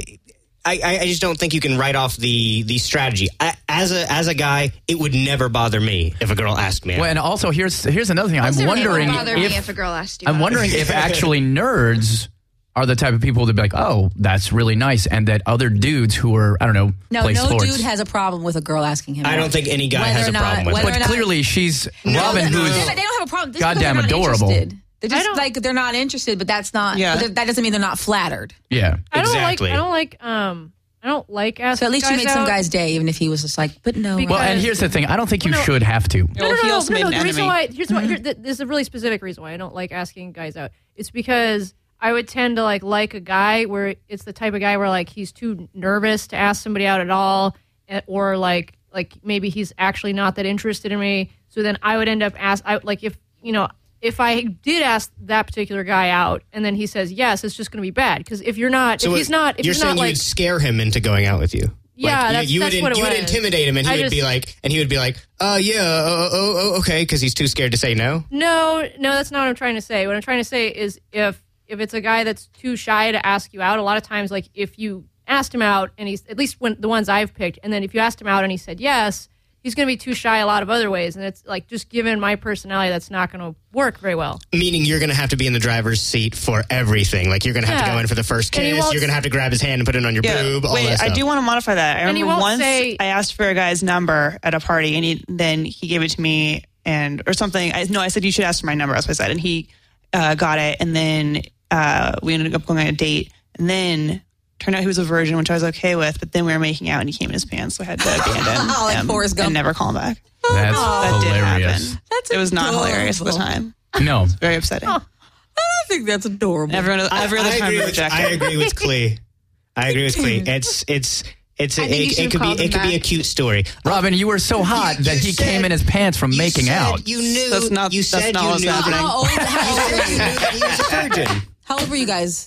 Speaker 2: I, I just don't think you can write off the the strategy. I, as a as a guy, it would never bother me if a girl asked me. out.
Speaker 1: Well, and also here's here's another thing. I'm
Speaker 4: Also, it would
Speaker 1: wondering
Speaker 4: bother me
Speaker 1: if,
Speaker 4: if a girl asked you
Speaker 1: I'm
Speaker 4: out.
Speaker 1: wondering if actually nerds are the type of people that be like, oh, that's really nice, and that other dudes who are, I don't know,
Speaker 3: No,
Speaker 1: play
Speaker 3: no
Speaker 1: sports.
Speaker 3: dude has a problem with a girl asking him
Speaker 2: I
Speaker 3: out.
Speaker 2: don't think any guy
Speaker 3: Whether
Speaker 2: has
Speaker 3: or
Speaker 2: a
Speaker 3: not-
Speaker 2: problem with
Speaker 3: whether
Speaker 2: it.
Speaker 1: But
Speaker 3: or not-
Speaker 1: clearly, she's Robin,
Speaker 3: no,
Speaker 1: who's
Speaker 3: they, they don't have a problem. Just
Speaker 1: goddamn
Speaker 3: because they're not
Speaker 1: adorable.
Speaker 3: interested. They're
Speaker 6: I
Speaker 3: just
Speaker 6: don't-
Speaker 3: like they're not interested, but that's not.
Speaker 5: Yeah.
Speaker 3: but that doesn't mean they're not flattered.
Speaker 1: yeah.
Speaker 6: I don't
Speaker 2: Exactly.
Speaker 6: like. I don't like. Um. I don't like asking.
Speaker 3: So at least you
Speaker 6: guys
Speaker 3: made some
Speaker 6: out.
Speaker 3: guy's day, even if he was just like, but no.
Speaker 6: Because-
Speaker 1: Well, and here's the thing. I don't think you
Speaker 6: Well, no.
Speaker 1: should have to.
Speaker 6: No,
Speaker 5: Well,
Speaker 6: no,
Speaker 5: he
Speaker 6: no,
Speaker 5: also
Speaker 6: no,
Speaker 5: made
Speaker 6: no.
Speaker 5: an
Speaker 6: The reason
Speaker 5: enemy.
Speaker 6: why here's why here, th- there's a really specific reason why I don't like asking guys out. It's because I would tend to like like a guy where it's the type of guy where like he's too nervous to ask somebody out at all, eh, or like like maybe he's actually not that interested in me. So then I would end up ask I like if you know if I did ask that particular guy out and then he says yes, it's just going to be bad because if you're not
Speaker 2: So
Speaker 6: if
Speaker 2: what-
Speaker 6: he's not if
Speaker 2: you're
Speaker 6: you're
Speaker 2: saying
Speaker 6: not
Speaker 2: you
Speaker 6: like
Speaker 2: would scare him into going out with you.
Speaker 6: Yeah,
Speaker 2: Like,
Speaker 6: that's-
Speaker 2: you, you
Speaker 6: that's
Speaker 2: would,
Speaker 6: what it
Speaker 2: you would
Speaker 6: was.
Speaker 2: intimidate him, and he
Speaker 6: I
Speaker 2: would
Speaker 6: just-
Speaker 2: be like, and he would be like, "Uh, yeah, oh, oh, oh okay," because he's too scared to say no.
Speaker 6: No, no, that's not what I'm trying to say. What I'm trying to say is if if it's a guy that's too shy to ask you out, a lot of times, like if you asked him out and he's at least when the ones I've picked, and then if you asked him out and he said yes, he's going to be too shy a lot of other ways, and it's like just given my personality, that's not going to work very well.
Speaker 2: Meaning you're going to have to be in the driver's seat for everything. Like you're going to have to
Speaker 6: Yeah.
Speaker 2: go in for the first
Speaker 6: And he
Speaker 2: kiss.
Speaker 6: won't-
Speaker 2: You're going to have to grab his hand and put it on your
Speaker 5: Yeah.
Speaker 2: boob. All
Speaker 5: Wait,
Speaker 2: that
Speaker 5: I
Speaker 2: stuff.
Speaker 5: do want to modify that. I
Speaker 6: And he
Speaker 5: remember
Speaker 6: won't
Speaker 5: once
Speaker 6: say-
Speaker 5: I asked for a guy's number at a party, and he then he gave it to me, and or something. I, no, I said you should ask for my number. That's what I said, and he uh, got it, and then uh, we ended up going on a date, and then turned out he was a virgin, which I was okay with. But then we were making out, and he came in his pants, so I had to abandon
Speaker 3: Oh, like
Speaker 5: him
Speaker 3: Forrest Gump.
Speaker 5: and never call him back.
Speaker 1: That's
Speaker 5: That did
Speaker 1: hilarious.
Speaker 5: happen.
Speaker 3: That's
Speaker 5: it was not
Speaker 3: adorable.
Speaker 5: hilarious at the time.
Speaker 1: No.
Speaker 5: Very upsetting.
Speaker 3: I think that's adorable.
Speaker 5: Everyone, every other
Speaker 2: I
Speaker 5: time
Speaker 2: agree
Speaker 5: we
Speaker 2: with,
Speaker 5: rejected.
Speaker 2: I agree with Clee. I agree with Clee. It's it's it's a,
Speaker 4: I think you
Speaker 2: it,
Speaker 4: should
Speaker 2: it could be
Speaker 4: call them
Speaker 2: it could be a
Speaker 4: back.
Speaker 2: cute story.
Speaker 1: Robin, you were so hot
Speaker 2: You-
Speaker 1: that
Speaker 2: you
Speaker 1: he
Speaker 2: said-
Speaker 1: came in his pants from
Speaker 2: You
Speaker 1: making
Speaker 2: said
Speaker 1: out.
Speaker 2: You knew.
Speaker 5: That's not-
Speaker 2: You
Speaker 5: that's
Speaker 2: said
Speaker 5: not
Speaker 2: you
Speaker 5: what's
Speaker 2: knew.
Speaker 5: happening.
Speaker 3: How old, how,
Speaker 2: You
Speaker 3: old
Speaker 2: said
Speaker 3: were
Speaker 2: you
Speaker 3: you?
Speaker 2: knew that he was a virgin.
Speaker 3: How old were you guys?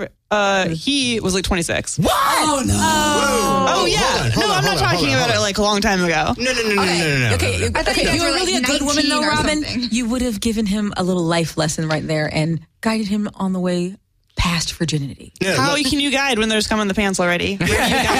Speaker 5: Uh, he was like twenty-six.
Speaker 3: Oh no!
Speaker 5: Oh, yeah.
Speaker 2: hold on, hold
Speaker 5: no,
Speaker 2: on,
Speaker 5: I'm not
Speaker 2: hold on,
Speaker 5: talking
Speaker 2: hold on,
Speaker 5: about
Speaker 2: hold
Speaker 5: it
Speaker 2: on.
Speaker 5: like a long time ago.
Speaker 2: No, no, no, no, no, no, no, no.
Speaker 3: Okay,
Speaker 2: no.
Speaker 3: okay.
Speaker 4: thought
Speaker 3: If
Speaker 4: you
Speaker 3: you were
Speaker 4: were,
Speaker 3: really
Speaker 4: like,
Speaker 3: a good woman, though,
Speaker 4: nineteen or
Speaker 3: Robin,
Speaker 4: something.
Speaker 3: you would have given him a little life lesson right there and guided him on the way past virginity.
Speaker 2: No,
Speaker 5: How
Speaker 2: look,
Speaker 5: can you guide when there's cum in the pants already? Where do you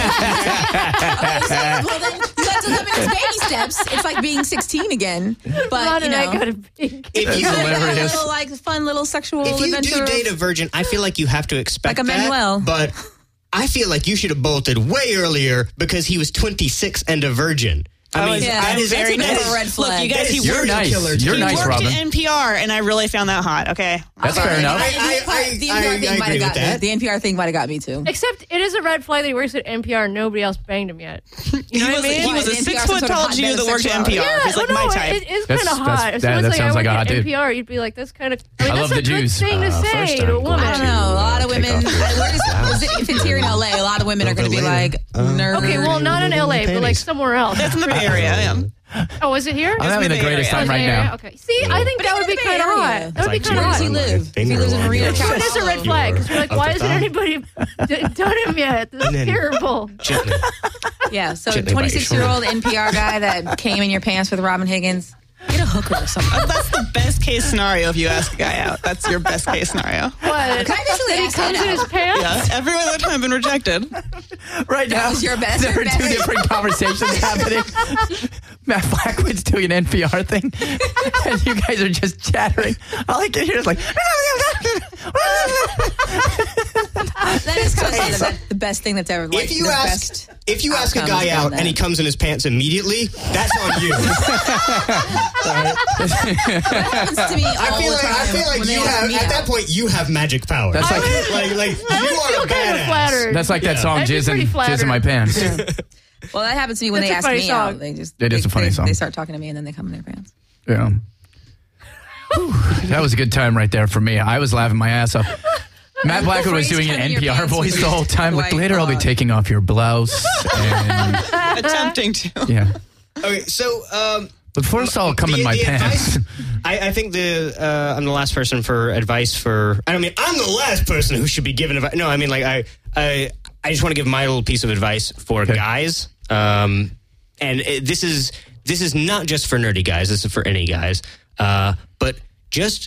Speaker 5: guide?
Speaker 3: Okay, so, well, then you got to have it as baby steps. It's like being sixteen again, but
Speaker 6: Ron
Speaker 3: you
Speaker 6: and I
Speaker 3: know,
Speaker 6: got a big.
Speaker 2: if
Speaker 1: That's
Speaker 2: you
Speaker 1: hilarious.
Speaker 3: a little like fun little sexual
Speaker 2: if you
Speaker 3: adventure.
Speaker 2: do date a virgin, I feel like you have to expect
Speaker 3: Like a
Speaker 2: that.
Speaker 3: Manuel.
Speaker 2: But I feel like you should have bolted way earlier because he was twenty-six and a virgin. I
Speaker 5: I
Speaker 2: mean,
Speaker 5: was-
Speaker 3: Yeah,
Speaker 2: that
Speaker 5: I'm
Speaker 2: is
Speaker 5: very
Speaker 2: that
Speaker 5: nice.
Speaker 2: is-
Speaker 3: a red flag.
Speaker 5: Look, you guys,
Speaker 2: that
Speaker 5: he
Speaker 2: is
Speaker 1: You're
Speaker 5: worked,
Speaker 1: nice.
Speaker 2: killer
Speaker 1: You're
Speaker 2: too.
Speaker 1: nice,
Speaker 5: worked
Speaker 1: Robin.
Speaker 5: at N P R, and I really found that hot. Okay.
Speaker 1: That's fair enough.
Speaker 2: I-
Speaker 3: the N P R,
Speaker 2: I-
Speaker 3: the
Speaker 2: I-
Speaker 3: N P R
Speaker 2: I
Speaker 3: thing might
Speaker 2: agree
Speaker 3: have got
Speaker 2: with that.
Speaker 3: me. The N P R thing might have got me too.
Speaker 6: Except it is a red flag that he works at N P R and nobody else banged him yet. You know
Speaker 5: He
Speaker 6: what
Speaker 5: was,
Speaker 6: I mean?
Speaker 5: he was a
Speaker 3: N P R
Speaker 5: six
Speaker 3: some
Speaker 5: foot
Speaker 3: sort of
Speaker 5: tall
Speaker 3: hotbed
Speaker 5: Jew
Speaker 3: of
Speaker 5: that worked at N P R.
Speaker 3: sexuality.
Speaker 6: Yeah,
Speaker 5: He's like
Speaker 6: oh,
Speaker 5: my
Speaker 6: no,
Speaker 5: type.
Speaker 6: It is
Speaker 1: That's-
Speaker 6: kind of
Speaker 1: that's-
Speaker 6: hot. If
Speaker 1: that-
Speaker 6: someone's
Speaker 1: that
Speaker 6: like,
Speaker 1: sounds
Speaker 6: I
Speaker 1: like a
Speaker 6: work
Speaker 1: hot
Speaker 6: at
Speaker 1: dude.
Speaker 6: N P R, you'd be like, that's kind of. I mean,
Speaker 1: I
Speaker 6: that's
Speaker 1: love
Speaker 6: a
Speaker 1: the
Speaker 6: good
Speaker 1: Jews.
Speaker 6: thing to
Speaker 2: Uh,
Speaker 6: say
Speaker 2: first
Speaker 6: to a
Speaker 2: I'm
Speaker 6: woman.
Speaker 2: going
Speaker 3: I don't know. A lot of
Speaker 2: Take
Speaker 3: women.
Speaker 2: off your-
Speaker 3: Where does- if it's here in L A, a lot of women are going to be like nervous.
Speaker 6: Okay, well, not in L A, but like
Speaker 2: panties.
Speaker 6: somewhere else.
Speaker 5: That's in the Bay Area. Yeah.
Speaker 6: Oh, is it here?
Speaker 1: I'm having the
Speaker 5: Bay
Speaker 1: greatest
Speaker 5: Area.
Speaker 1: time right
Speaker 6: Bay Area?
Speaker 1: now.
Speaker 6: Okay. See, I think that would be
Speaker 3: Bay
Speaker 6: kind of
Speaker 3: Area.
Speaker 6: hot. That would be
Speaker 2: It's
Speaker 6: kind of
Speaker 2: like
Speaker 3: Where does he
Speaker 6: hot.
Speaker 2: Jordan.
Speaker 3: live? If he lives in
Speaker 2: Finger
Speaker 3: Marina
Speaker 2: on your-
Speaker 6: So it is a red
Speaker 2: You
Speaker 6: flag
Speaker 2: were
Speaker 6: because you're like,
Speaker 2: up
Speaker 6: why
Speaker 2: the
Speaker 6: hasn't
Speaker 2: thigh.
Speaker 6: anybody d- done him yet? This
Speaker 2: And
Speaker 6: is
Speaker 2: then-
Speaker 6: terrible.
Speaker 2: Gently.
Speaker 3: Yeah, so
Speaker 2: Gently bite your
Speaker 3: twenty-six-year-old N P R guy that came in your pants with Robin Higgins. Get a hooker or something.
Speaker 5: That's the best case scenario if you ask a guy out. That's your best case scenario.
Speaker 6: What?
Speaker 3: Can I basically
Speaker 6: That he
Speaker 3: ask
Speaker 6: comes
Speaker 3: that
Speaker 6: in his
Speaker 3: out?
Speaker 6: pants?
Speaker 5: Yeah. Every other time I've been rejected.
Speaker 1: Right now,
Speaker 3: was your best-
Speaker 1: there
Speaker 3: your
Speaker 1: are two
Speaker 3: best.
Speaker 1: different conversations happening. Matt Blackwood's doing an N P R thing, and you guys are just chattering. All I can hear is like.
Speaker 3: That is kind of the, the best thing that's ever. Like,
Speaker 2: If you
Speaker 3: the
Speaker 2: ask,
Speaker 3: best
Speaker 2: if you ask a
Speaker 3: outcome
Speaker 2: guy
Speaker 3: is
Speaker 2: out
Speaker 3: that.
Speaker 2: and he comes in his pants immediately, that's on you.
Speaker 3: happens to me all
Speaker 2: I feel
Speaker 3: the
Speaker 2: like
Speaker 3: time
Speaker 2: I feel like
Speaker 3: when they
Speaker 2: you
Speaker 3: ask
Speaker 2: have
Speaker 3: me
Speaker 2: at
Speaker 3: out.
Speaker 2: that point you have magic power.
Speaker 1: That's like
Speaker 2: like like you
Speaker 6: I would
Speaker 2: are
Speaker 6: feel
Speaker 2: a
Speaker 6: kind of
Speaker 2: badass.
Speaker 6: flattered.
Speaker 1: that's like that
Speaker 2: Yeah.
Speaker 1: song
Speaker 6: I'd be
Speaker 1: "Jizz in,
Speaker 6: pretty
Speaker 1: Jizz in My Pants."
Speaker 3: Well, that happens to me when
Speaker 6: That's
Speaker 3: they
Speaker 6: a
Speaker 3: ask
Speaker 6: funny
Speaker 3: me
Speaker 6: song.
Speaker 3: out. They just
Speaker 1: It is
Speaker 3: they,
Speaker 1: a funny
Speaker 3: they,
Speaker 1: song.
Speaker 3: They start talking to me and then they come in their pants.
Speaker 1: Yeah. Whew. That was a good time right there for me. I was laughing my ass off. Matt Blackwood was doing an
Speaker 3: Phrase,
Speaker 1: N P R
Speaker 3: "Come in your
Speaker 1: voice
Speaker 3: pants
Speaker 1: the whole time. Like
Speaker 3: with
Speaker 1: later, I'll be
Speaker 3: white
Speaker 1: taking off your blouse. And,
Speaker 5: Attempting to.
Speaker 1: yeah.
Speaker 2: Okay, so um,
Speaker 1: But first, I'll come
Speaker 2: the-
Speaker 1: in my
Speaker 2: the
Speaker 1: pants.
Speaker 2: advice- I, I think the uh, I'm the last person for advice for. I don't mean I'm the last person who should be given advice. No, I mean like I I I just want to give my little piece of advice for
Speaker 1: Okay.
Speaker 2: guys. Um, and it, this is this is not just for nerdy guys. This is for any guys. Uh, but just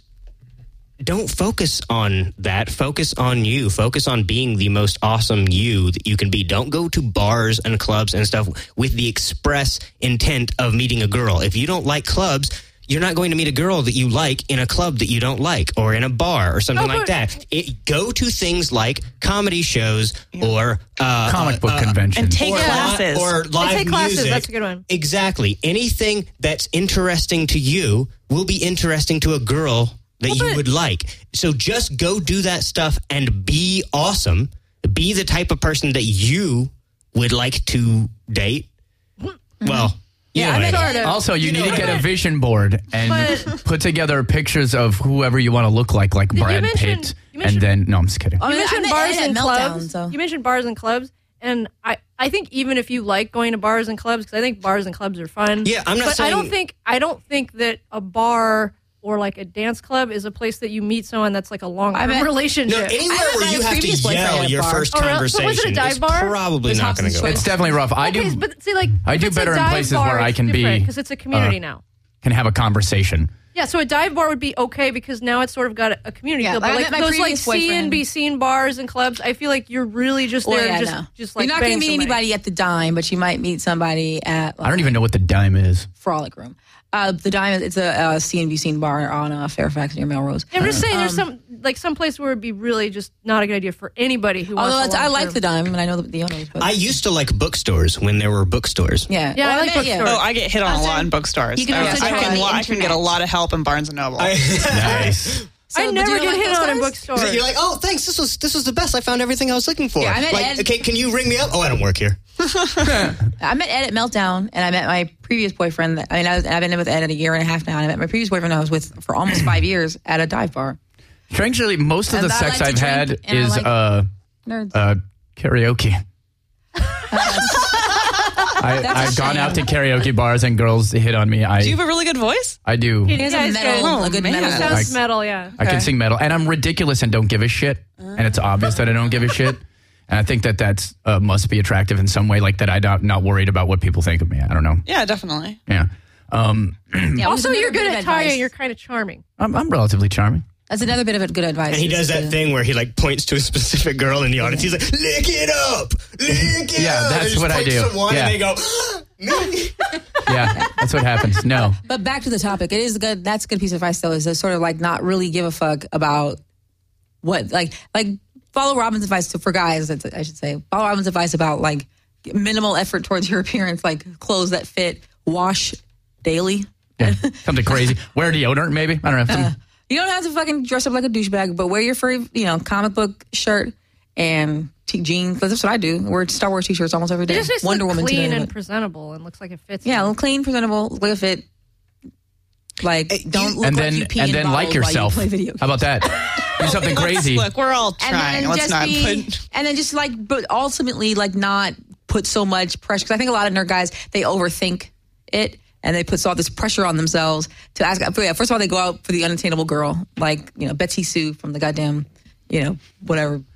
Speaker 2: don't focus on that. Focus on you. Focus on being the most awesome you that you can be. Don't go to bars and clubs and stuff with the express intent of meeting a girl. If you don't like clubs, you're not going to meet a girl that you like in a club that you don't like or in a bar or something
Speaker 6: Oh,
Speaker 2: like
Speaker 6: but-
Speaker 2: that. It, go to things like comedy shows or uh,
Speaker 1: Comic book
Speaker 2: uh,
Speaker 1: convention.
Speaker 5: And take
Speaker 2: or, li-
Speaker 5: classes.
Speaker 2: or live
Speaker 6: take classes,
Speaker 2: music.
Speaker 6: that's a good one.
Speaker 2: Exactly. Anything that's interesting to you will be interesting to a girl that
Speaker 6: Well,
Speaker 2: you
Speaker 6: but-
Speaker 2: would like. So just go do that stuff and be awesome. Be the type of person that you would like to date. Well,
Speaker 3: Yeah, I
Speaker 2: anyway.
Speaker 3: mean,
Speaker 6: Sort of.
Speaker 1: Also, you,
Speaker 2: You
Speaker 1: need
Speaker 2: know,
Speaker 1: to get a
Speaker 6: but-
Speaker 1: vision board and
Speaker 6: but-
Speaker 1: put together pictures of whoever you want to look like, like
Speaker 6: you
Speaker 1: Brad
Speaker 6: mention-
Speaker 1: Pitt.
Speaker 6: you
Speaker 1: And
Speaker 6: mention-
Speaker 1: then, no, I'm just kidding.
Speaker 3: I
Speaker 6: You
Speaker 3: mean,
Speaker 6: mentioned
Speaker 3: I met
Speaker 6: bars
Speaker 3: Ed at
Speaker 6: and
Speaker 3: Meltdown,
Speaker 6: clubs.
Speaker 3: so.
Speaker 6: You mentioned bars and clubs, and I, I think even if you like going to bars and clubs, because I think bars and clubs are fun.
Speaker 2: Yeah, I'm not
Speaker 6: But I don't
Speaker 2: saying-
Speaker 6: think I don't think that a bar or like a dance club is a place that you meet someone that's like a long
Speaker 3: I
Speaker 6: term
Speaker 3: bet-
Speaker 6: relationship.
Speaker 2: No, anywhere
Speaker 3: I
Speaker 2: where
Speaker 3: met
Speaker 2: you
Speaker 3: my
Speaker 2: have to
Speaker 3: previous boyfriend
Speaker 2: yell
Speaker 3: at a
Speaker 2: your
Speaker 3: bar.
Speaker 2: first
Speaker 6: Oh, really? So
Speaker 2: conversation.
Speaker 6: was it a dive
Speaker 2: it's
Speaker 6: bar?
Speaker 2: probably
Speaker 3: It's
Speaker 2: not going to
Speaker 3: Hobson's
Speaker 2: go.
Speaker 1: It's definitely rough. I
Speaker 6: okay,
Speaker 1: do
Speaker 6: but see, like
Speaker 1: I
Speaker 6: if
Speaker 1: do
Speaker 6: it's a
Speaker 1: better in
Speaker 6: dive
Speaker 1: places
Speaker 6: bar,
Speaker 1: where I
Speaker 6: it's
Speaker 1: can be,
Speaker 6: different, because it's a community
Speaker 1: uh,
Speaker 6: now.
Speaker 1: can have a conversation.
Speaker 6: Yeah, so a dive bar would be okay because now it's sort of got a, a community
Speaker 3: Yeah,
Speaker 6: feel. But
Speaker 3: I
Speaker 6: like
Speaker 3: met my
Speaker 6: those like
Speaker 3: previous
Speaker 6: see and
Speaker 3: boyfriend.
Speaker 6: be seen bars and clubs, I feel like you're really just
Speaker 3: Well,
Speaker 6: there
Speaker 3: yeah,
Speaker 6: to just
Speaker 3: no.
Speaker 6: just like
Speaker 3: You're not going
Speaker 6: bang
Speaker 3: to meet
Speaker 6: somebody.
Speaker 3: anybody at the Dime, but you might meet somebody at like,
Speaker 1: I don't even know what the dime is.
Speaker 3: Frolic Room. Uh, the Dime, it's a uh, C and B scene bar on uh, Fairfax near Melrose.
Speaker 6: I'm just saying, there's
Speaker 3: Um,
Speaker 6: some like some place where it'd be really just not a good idea for anybody who wants.
Speaker 3: Although
Speaker 6: a
Speaker 3: it's, I like
Speaker 6: long-term-
Speaker 3: the Dime, and I know the, the owners. But
Speaker 2: I used to like bookstores when there were bookstores.
Speaker 3: yeah,
Speaker 6: Yeah, I
Speaker 3: Well,
Speaker 6: like
Speaker 3: met- yeah.
Speaker 6: bookstores.
Speaker 5: Oh, I get hit on a lot in bookstores.
Speaker 3: You can
Speaker 5: I,
Speaker 3: also
Speaker 5: I
Speaker 3: try
Speaker 5: can,
Speaker 3: on the
Speaker 5: I can get a
Speaker 3: internet.
Speaker 5: lot of help in Barnes and Noble.
Speaker 1: Nice.
Speaker 3: So,
Speaker 6: I
Speaker 3: but
Speaker 6: never
Speaker 3: do you
Speaker 6: get
Speaker 3: like
Speaker 6: hit
Speaker 3: those
Speaker 6: on in
Speaker 3: guys?
Speaker 6: bookstores.
Speaker 2: You're like, oh, thanks. This was this was the best. I found everything I was looking for.
Speaker 3: Yeah, I met
Speaker 2: like,
Speaker 3: Ed.
Speaker 2: okay, can you ring me up? Oh, I don't work here.
Speaker 3: I met Ed at Meltdown, and I met my previous boyfriend. That, I mean, I was, I've been with Ed at a year and a half now, and I met my previous boyfriend I was with for almost five years at a dive bar.
Speaker 1: Strangely, most of
Speaker 3: And
Speaker 1: the
Speaker 3: I
Speaker 1: sex
Speaker 3: like to
Speaker 1: I've
Speaker 3: drink,
Speaker 1: had
Speaker 3: and I
Speaker 1: is
Speaker 3: like-
Speaker 1: uh,
Speaker 3: Nerds.
Speaker 1: uh, karaoke. I,
Speaker 3: That's a
Speaker 1: I've gone
Speaker 3: shame.
Speaker 1: out to karaoke bars and girls hit on me. I
Speaker 5: Do you have a really good voice?
Speaker 1: I do.
Speaker 3: He has
Speaker 6: Yeah,
Speaker 3: a
Speaker 6: he's
Speaker 3: metal,
Speaker 6: good.
Speaker 3: a good
Speaker 5: Oh, man.
Speaker 3: metal.
Speaker 6: It
Speaker 3: voice.
Speaker 6: sounds
Speaker 1: I-
Speaker 6: metal, yeah.
Speaker 1: I can sing metal, and I'm ridiculous and don't give a shit, and it's obvious that I don't give a shit. And I think that that's uh, must be attractive in some way, like that I'm not, not worried about what people think of me. I don't know.
Speaker 5: Yeah, definitely.
Speaker 1: Yeah. Um,
Speaker 3: Yeah,
Speaker 6: Also,
Speaker 3: another
Speaker 6: you're
Speaker 3: bit
Speaker 6: good
Speaker 3: of
Speaker 6: at Taya.
Speaker 3: advice.
Speaker 6: You're kind of charming.
Speaker 1: I'm, I'm relatively charming.
Speaker 3: That's another bit of good advice.
Speaker 2: And he does
Speaker 3: is
Speaker 2: that
Speaker 3: to-
Speaker 2: thing where he like points to a specific girl in the audience. He's like, lick it up, lick it
Speaker 1: Yeah,
Speaker 2: up.
Speaker 1: that's
Speaker 2: And just
Speaker 1: what I
Speaker 2: points
Speaker 1: do.
Speaker 2: to one
Speaker 1: Yeah.
Speaker 2: and they go, me.
Speaker 1: Yeah, that's what happens. No.
Speaker 3: But back to the topic, it is good. That's a good piece of advice, though, is to sort of like not really give a fuck about what, like, like follow Robin's advice to, for guys. That's, I should say, follow Robin's advice about like minimal effort towards your appearance, like clothes that fit, wash daily.
Speaker 1: Yeah. Something crazy. Wear deodorant, maybe. I don't know. Some,
Speaker 3: You don't have to fucking dress up like a douchebag, but wear your furry, you know, comic book shirt and t- jeans. Because that's what I do. Wear Star Wars t-shirts almost every
Speaker 6: It
Speaker 3: day.
Speaker 6: just makes
Speaker 3: Wonder
Speaker 6: it look
Speaker 3: Woman
Speaker 6: clean
Speaker 3: today,
Speaker 6: and
Speaker 3: but-
Speaker 6: presentable and looks like it fits.
Speaker 3: yeah,
Speaker 6: you.
Speaker 3: look clean, presentable, look at fit. Like,
Speaker 2: Hey,
Speaker 3: don't
Speaker 2: you-
Speaker 3: look
Speaker 1: and
Speaker 3: like
Speaker 1: then
Speaker 3: you pee
Speaker 1: and
Speaker 3: in
Speaker 1: then like
Speaker 3: bottles while you
Speaker 1: yourself.
Speaker 3: play video
Speaker 1: How about that? Do something crazy.
Speaker 5: Look, we're all
Speaker 3: and
Speaker 5: trying.
Speaker 3: then
Speaker 5: Let's
Speaker 3: just
Speaker 5: not
Speaker 3: be,
Speaker 5: put.
Speaker 3: and then just like, but ultimately, like, not put so much pressure. Because I think a lot of nerd guys, they overthink it, and they put all this pressure on themselves to ask. Yeah, first of all, they go out for the unattainable girl, like, you know, Betsy Sue from the goddamn, you know, whatever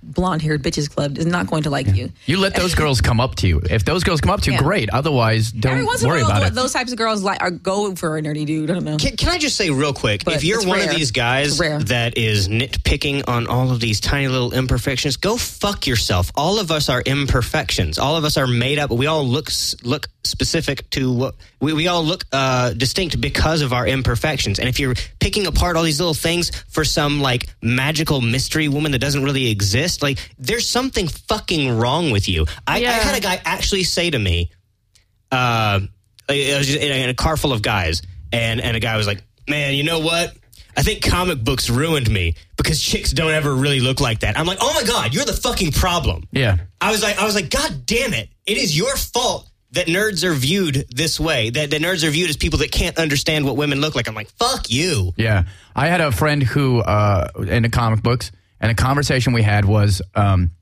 Speaker 3: blonde-haired bitches club is not going to like you.
Speaker 1: You let those girls come up to you. If those girls come up to you,
Speaker 3: Yeah.
Speaker 1: great. Otherwise, don't
Speaker 3: Every once in a
Speaker 1: worry
Speaker 3: while,
Speaker 1: about it.
Speaker 3: those types of girls like are go for a nerdy dude. I don't know.
Speaker 2: Can, can I just say real quick,
Speaker 3: But
Speaker 2: if you're
Speaker 3: it's
Speaker 2: one
Speaker 3: rare.
Speaker 2: of these guys
Speaker 3: It's rare.
Speaker 2: that is nitpicking on all of these tiny little imperfections, go fuck yourself. All of us are imperfections. All of us are made up. We all look s- look specific to what we, we all look uh, distinct because of our imperfections. And if you're picking apart all these little things for some like magical mystery woman that doesn't really exist, like there's something fucking wrong with you. I,
Speaker 6: Yeah.
Speaker 2: I had a guy actually say to me, uh, I was just in a, in a car full of guys, and, and a guy was like, man, you know what? I think comic books ruined me because chicks don't ever really look like that. I'm like, oh my God, you're the fucking problem.
Speaker 1: Yeah.
Speaker 2: I was like, I was like, God damn it. It is your fault that nerds are viewed this way, that, that nerds are viewed as people that can't understand what women look like. I'm like, fuck you.
Speaker 1: Yeah. I had a friend who, uh, into comic books, and a conversation we had was um,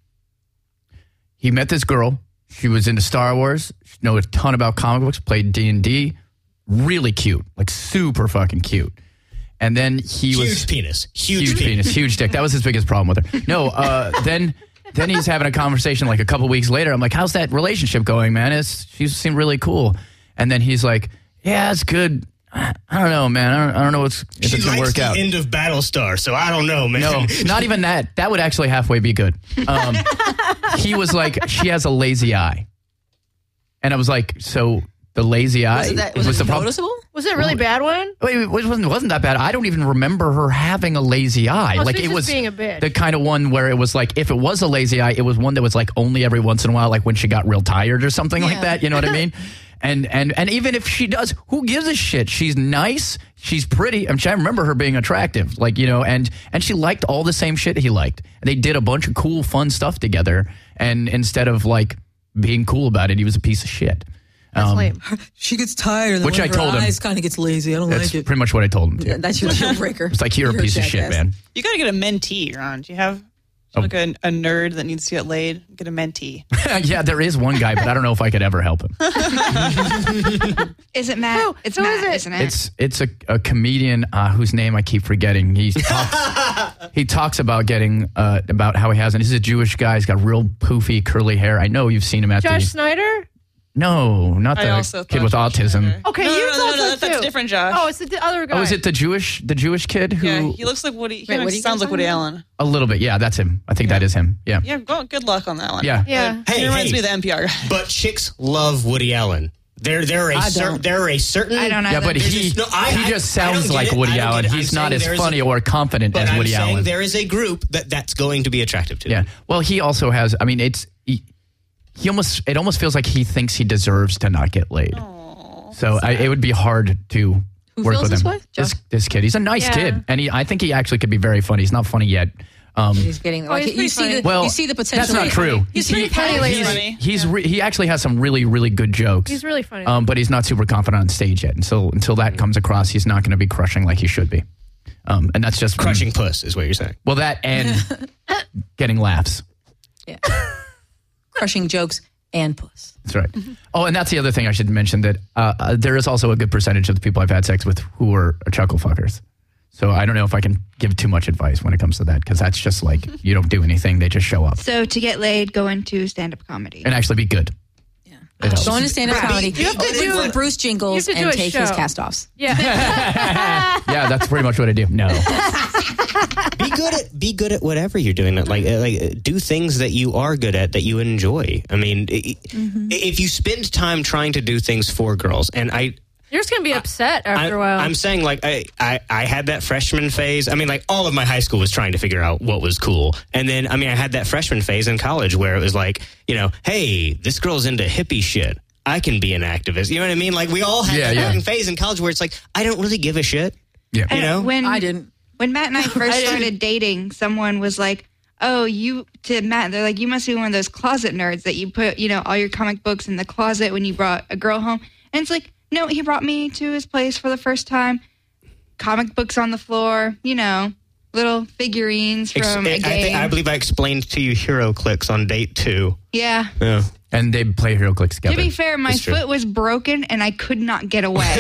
Speaker 1: he met this girl. She was into Star Wars. She knew a ton about comic books, played D and D. Really cute. Like super fucking cute. And then he
Speaker 2: Huge
Speaker 1: was...
Speaker 2: penis. Huge,
Speaker 1: Huge
Speaker 2: penis.
Speaker 1: penis, huge dick. That was his biggest problem with her. No, uh, then then he's having a conversation like a couple weeks later. I'm like, how's that relationship going, man? It's, she seemed really cool. And then he's like, yeah, it's good. I I don't know, man. I don't, I don't know what's, if
Speaker 2: She
Speaker 1: it's going to
Speaker 2: likes
Speaker 1: work
Speaker 2: the
Speaker 1: out.
Speaker 2: end of Battlestar, so I don't know, man.
Speaker 1: No, not even that. That would actually halfway be good. Um, he was like, she has a lazy eye. And I was like, so the lazy eye
Speaker 3: Was it, that, was
Speaker 1: was
Speaker 3: it
Speaker 1: the problem.
Speaker 3: noticeable?
Speaker 6: Was it a really bad one?
Speaker 1: Wait, it wasn't, it wasn't that bad. I don't even remember her having a lazy eye.
Speaker 6: Oh, so
Speaker 1: like
Speaker 6: he's
Speaker 1: it
Speaker 6: just
Speaker 1: was
Speaker 6: being a bitch.
Speaker 1: the kind of one where it was like, if it was a lazy eye, it was one that was like only every once in a while, like when she got real tired or something like
Speaker 3: Yeah.
Speaker 1: that. You know what I mean? And and and even if she does, who gives a shit? She's nice. She's pretty. I, mean, I remember her being attractive, like, you know, and and she liked all the same shit he liked. They did a bunch of cool, fun stuff together. And instead of like being cool about it, he was a piece of shit.
Speaker 6: That's
Speaker 1: Um,
Speaker 6: lame.
Speaker 3: She gets tired, and
Speaker 1: Which
Speaker 3: then
Speaker 1: I told him.
Speaker 3: her eyes kind of gets lazy. I don't
Speaker 1: That's
Speaker 3: like it.
Speaker 1: pretty much what I told him to.
Speaker 3: Yeah, that's your deal breaker.
Speaker 1: It's like, you're a piece of shit,
Speaker 3: jackass.
Speaker 1: man.
Speaker 5: You got to get a mentee, Ron. Do you have
Speaker 1: Oh.
Speaker 5: like a, a nerd that needs to get laid? Get a mentee.
Speaker 1: Yeah, there is one guy, but I don't know if I could ever help him.
Speaker 4: Is it Matt?
Speaker 6: Who-
Speaker 4: it's
Speaker 6: who
Speaker 4: Matt,
Speaker 6: is it?
Speaker 4: isn't it?
Speaker 1: It's it's a, a comedian uh, whose name I keep forgetting. He talks, he talks about getting uh, about how he has, and he's a Jewish guy. He's got real poofy curly hair. I know you've seen him at
Speaker 6: Josh
Speaker 1: the
Speaker 6: Snyder?
Speaker 1: no, not
Speaker 5: I
Speaker 1: the
Speaker 5: also
Speaker 1: kid
Speaker 5: thought
Speaker 1: with
Speaker 5: Josh
Speaker 1: autism.
Speaker 5: Snyder.
Speaker 6: Okay,
Speaker 5: No,
Speaker 6: you
Speaker 5: no, no,
Speaker 6: thought
Speaker 5: no,
Speaker 6: so
Speaker 5: no, that's
Speaker 6: too.
Speaker 5: different, Josh.
Speaker 6: Oh, it's the d- other guy.
Speaker 1: Oh, is it the Jewish the Jewish kid who
Speaker 5: Yeah, he looks like Woody. He
Speaker 3: Wait,
Speaker 5: kinda
Speaker 3: what are you
Speaker 5: sounds
Speaker 3: guys
Speaker 5: like Woody
Speaker 3: talking
Speaker 5: Allen.
Speaker 1: a little bit? Yeah, that's him. I think that is him. Yeah,
Speaker 5: Yeah, go, good luck on that one.
Speaker 1: yeah.
Speaker 6: Yeah.
Speaker 2: Hey,
Speaker 5: It reminds
Speaker 2: hey,
Speaker 5: me of the N P R guy.
Speaker 2: but chicks love Woody Allen. There, there are a
Speaker 3: I
Speaker 2: cer-
Speaker 3: don't.
Speaker 2: there are a certain.
Speaker 4: I don't know.
Speaker 1: Yeah, but
Speaker 4: There's
Speaker 1: he
Speaker 2: just- no, I-
Speaker 1: he
Speaker 2: I-
Speaker 1: just
Speaker 2: I don't
Speaker 1: sounds
Speaker 2: get
Speaker 1: like
Speaker 2: it.
Speaker 1: Woody
Speaker 2: I don't
Speaker 1: Allen.
Speaker 2: get it.
Speaker 1: He's
Speaker 2: I'm
Speaker 1: not
Speaker 2: saying
Speaker 1: as
Speaker 2: there is
Speaker 1: funny
Speaker 2: a-
Speaker 1: or confident
Speaker 2: But
Speaker 1: as
Speaker 2: I'm
Speaker 1: Woody
Speaker 2: saying
Speaker 1: Allen.
Speaker 2: there is a group that that's going to be attractive to.
Speaker 1: Yeah. Well, he also has. I mean, it's he, he almost. It almost feels like he thinks he deserves to not get laid. So I, it would be hard to
Speaker 3: Who
Speaker 1: work
Speaker 3: feels
Speaker 1: with
Speaker 3: this
Speaker 1: him.
Speaker 3: way?
Speaker 1: This this kid. He's a nice
Speaker 6: Yeah.
Speaker 1: kid, and he. I think he actually could be very funny. He's not funny yet. Um,
Speaker 3: He's getting like
Speaker 6: he's
Speaker 3: you
Speaker 6: pretty
Speaker 3: see
Speaker 6: funny.
Speaker 3: the
Speaker 1: well,
Speaker 3: you see the potential.
Speaker 1: that's not true.
Speaker 6: He's pretty funny
Speaker 1: He's
Speaker 6: lately.
Speaker 1: he's re, he actually has some really really good jokes.
Speaker 6: He's really funny.
Speaker 1: Um, but he's not super confident on stage yet. And so until that comes across, he's not going to be crushing like he should be. Um, and that's just
Speaker 2: Crushing puss is what you're saying.
Speaker 1: Well, that and getting laughs.
Speaker 3: Yeah. Crushing jokes and puss.
Speaker 1: That's right. Oh, and that's the other thing I should mention, that uh, uh, there is also a good percentage of the people I've had sex with who are chuckle fuckers. So I don't know if I can give too much advice when it comes to that, because that's just like, you don't do anything, they just show up
Speaker 4: So to get laid, go into stand-up comedy.
Speaker 1: and actually be good.
Speaker 3: Yeah.
Speaker 1: It helps.
Speaker 3: Go into stand-up
Speaker 2: Right.
Speaker 3: comedy.
Speaker 2: You have to
Speaker 3: Look
Speaker 2: do-
Speaker 3: for Bruce Jingles
Speaker 6: you have to do
Speaker 3: and
Speaker 6: a
Speaker 3: take his
Speaker 6: show.
Speaker 3: cast-offs.
Speaker 6: yeah.
Speaker 1: Yeah, that's pretty much what I do. No.
Speaker 2: Be good at be good at whatever you're doing. Like uh, like uh, do things that you are good at that you enjoy. I mean, i- if you spend time trying to do things for girls, and I.
Speaker 6: You're just going to be upset after
Speaker 2: I,
Speaker 6: a while.
Speaker 2: I'm saying, like, I, I, I had that freshman phase. I mean, like, all of my high school was trying to figure out what was cool. And then, I mean, I had that freshman phase in college where it was like, you know, hey, this girl's into hippie shit. I can be an activist. You know what I mean? Like, we all had
Speaker 1: Yeah,
Speaker 2: that
Speaker 1: yeah.
Speaker 2: fucking phase in college where it's like, I don't really give a shit.
Speaker 1: Yeah.
Speaker 2: You know?
Speaker 4: when
Speaker 3: I didn't.
Speaker 4: when Matt and I first
Speaker 5: I didn't.
Speaker 4: started dating, someone was like, "Oh, you," to Matt, they're like, "You must be one of those closet nerds that you put, you know, all your comic books in the closet when you brought a girl home." And it's like, no, he brought me to his place for the first time. Comic books on the floor, you know, little figurines
Speaker 2: Ex-
Speaker 4: from
Speaker 2: I,
Speaker 4: a
Speaker 2: I, think,
Speaker 4: game.
Speaker 2: I believe I explained to you Hero Clicks on date two.
Speaker 4: yeah.
Speaker 2: Yeah.
Speaker 1: And they play Hero Clicks together.
Speaker 4: To be fair, my
Speaker 2: That's true.
Speaker 4: foot was broken and I could not get away.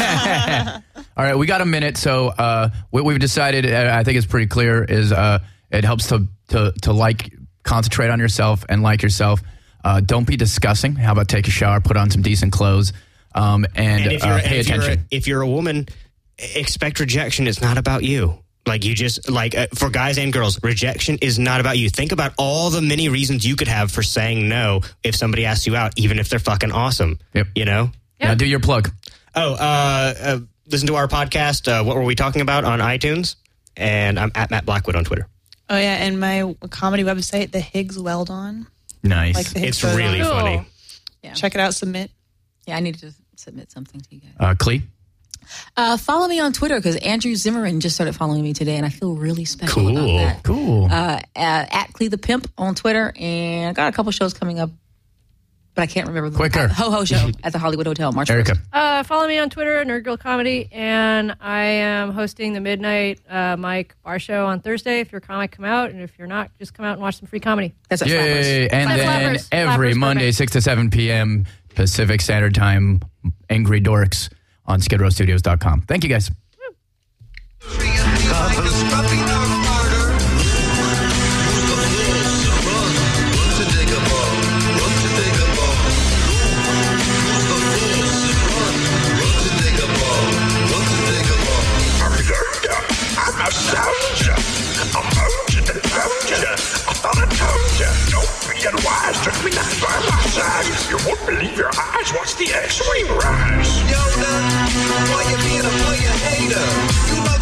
Speaker 1: All right, we got a minute. So uh, what we've decided, uh, I think it's pretty clear, is uh, It helps to to to like concentrate on yourself and like yourself. Uh, don't be discussing. How about take a shower, put on some decent clothes, um, and,
Speaker 2: And if you're,
Speaker 1: uh, pay
Speaker 2: if you're
Speaker 1: attention.
Speaker 2: a, if you're a woman, expect rejection. It's not about you. Like you just like uh, for guys and girls, rejection is not about you. Think about all the many reasons you could have for saying no if somebody asks you out, even if they're fucking awesome.
Speaker 1: Yep.
Speaker 2: You know?
Speaker 6: Yeah.
Speaker 1: Now do your plug.
Speaker 2: Oh, uh, uh, listen to our podcast. Uh, what were we talking about on iTunes? And I'm at Matt Blackwood on Twitter.
Speaker 5: Oh yeah, and my comedy website, The Higgs Weldon.
Speaker 1: Nice.
Speaker 5: Like the Higgs
Speaker 2: It's
Speaker 5: boson.
Speaker 2: really
Speaker 6: Cool.
Speaker 2: funny.
Speaker 3: Yeah.
Speaker 5: Check it out. Submit.
Speaker 3: Yeah, I need to submit something to you guys.
Speaker 1: uh, Clee?
Speaker 3: Uh, follow me on Twitter because Andrew Zimmerman just started following me today, and I feel really special about
Speaker 2: Cool.
Speaker 3: that.
Speaker 1: Cool.
Speaker 3: Uh, at, at Clee the Pimp on Twitter, and I got a couple shows coming up, but I can't remember. the
Speaker 1: Quicker.
Speaker 3: Ho Ho Show at the Hollywood Hotel, March
Speaker 1: Erica.
Speaker 3: first.
Speaker 6: Uh, follow me on Twitter, Nerd Girl Comedy, and I am hosting the Midnight uh, Mike Bar Show on Thursday. If you're a comic, come out, and if you're not, just come out and watch some free comedy.
Speaker 3: That's at
Speaker 1: Yay.
Speaker 3: Flappers.
Speaker 1: And
Speaker 6: Flappers.
Speaker 1: then
Speaker 6: Flappers.
Speaker 1: every
Speaker 6: Flappers,
Speaker 1: Monday,
Speaker 6: perfect.
Speaker 1: six to seven p.m. Pacific Standard Time, Angry Dorks on skid row studios dot com. Thank you, guys.
Speaker 7: I found ya. I found ya. I found ya. I thought I told ya. Don't be unwise. Took me down by my side. You won't believe your eyes. Watch the X-ray rise.
Speaker 8: Yoda, why you being a player hater? You love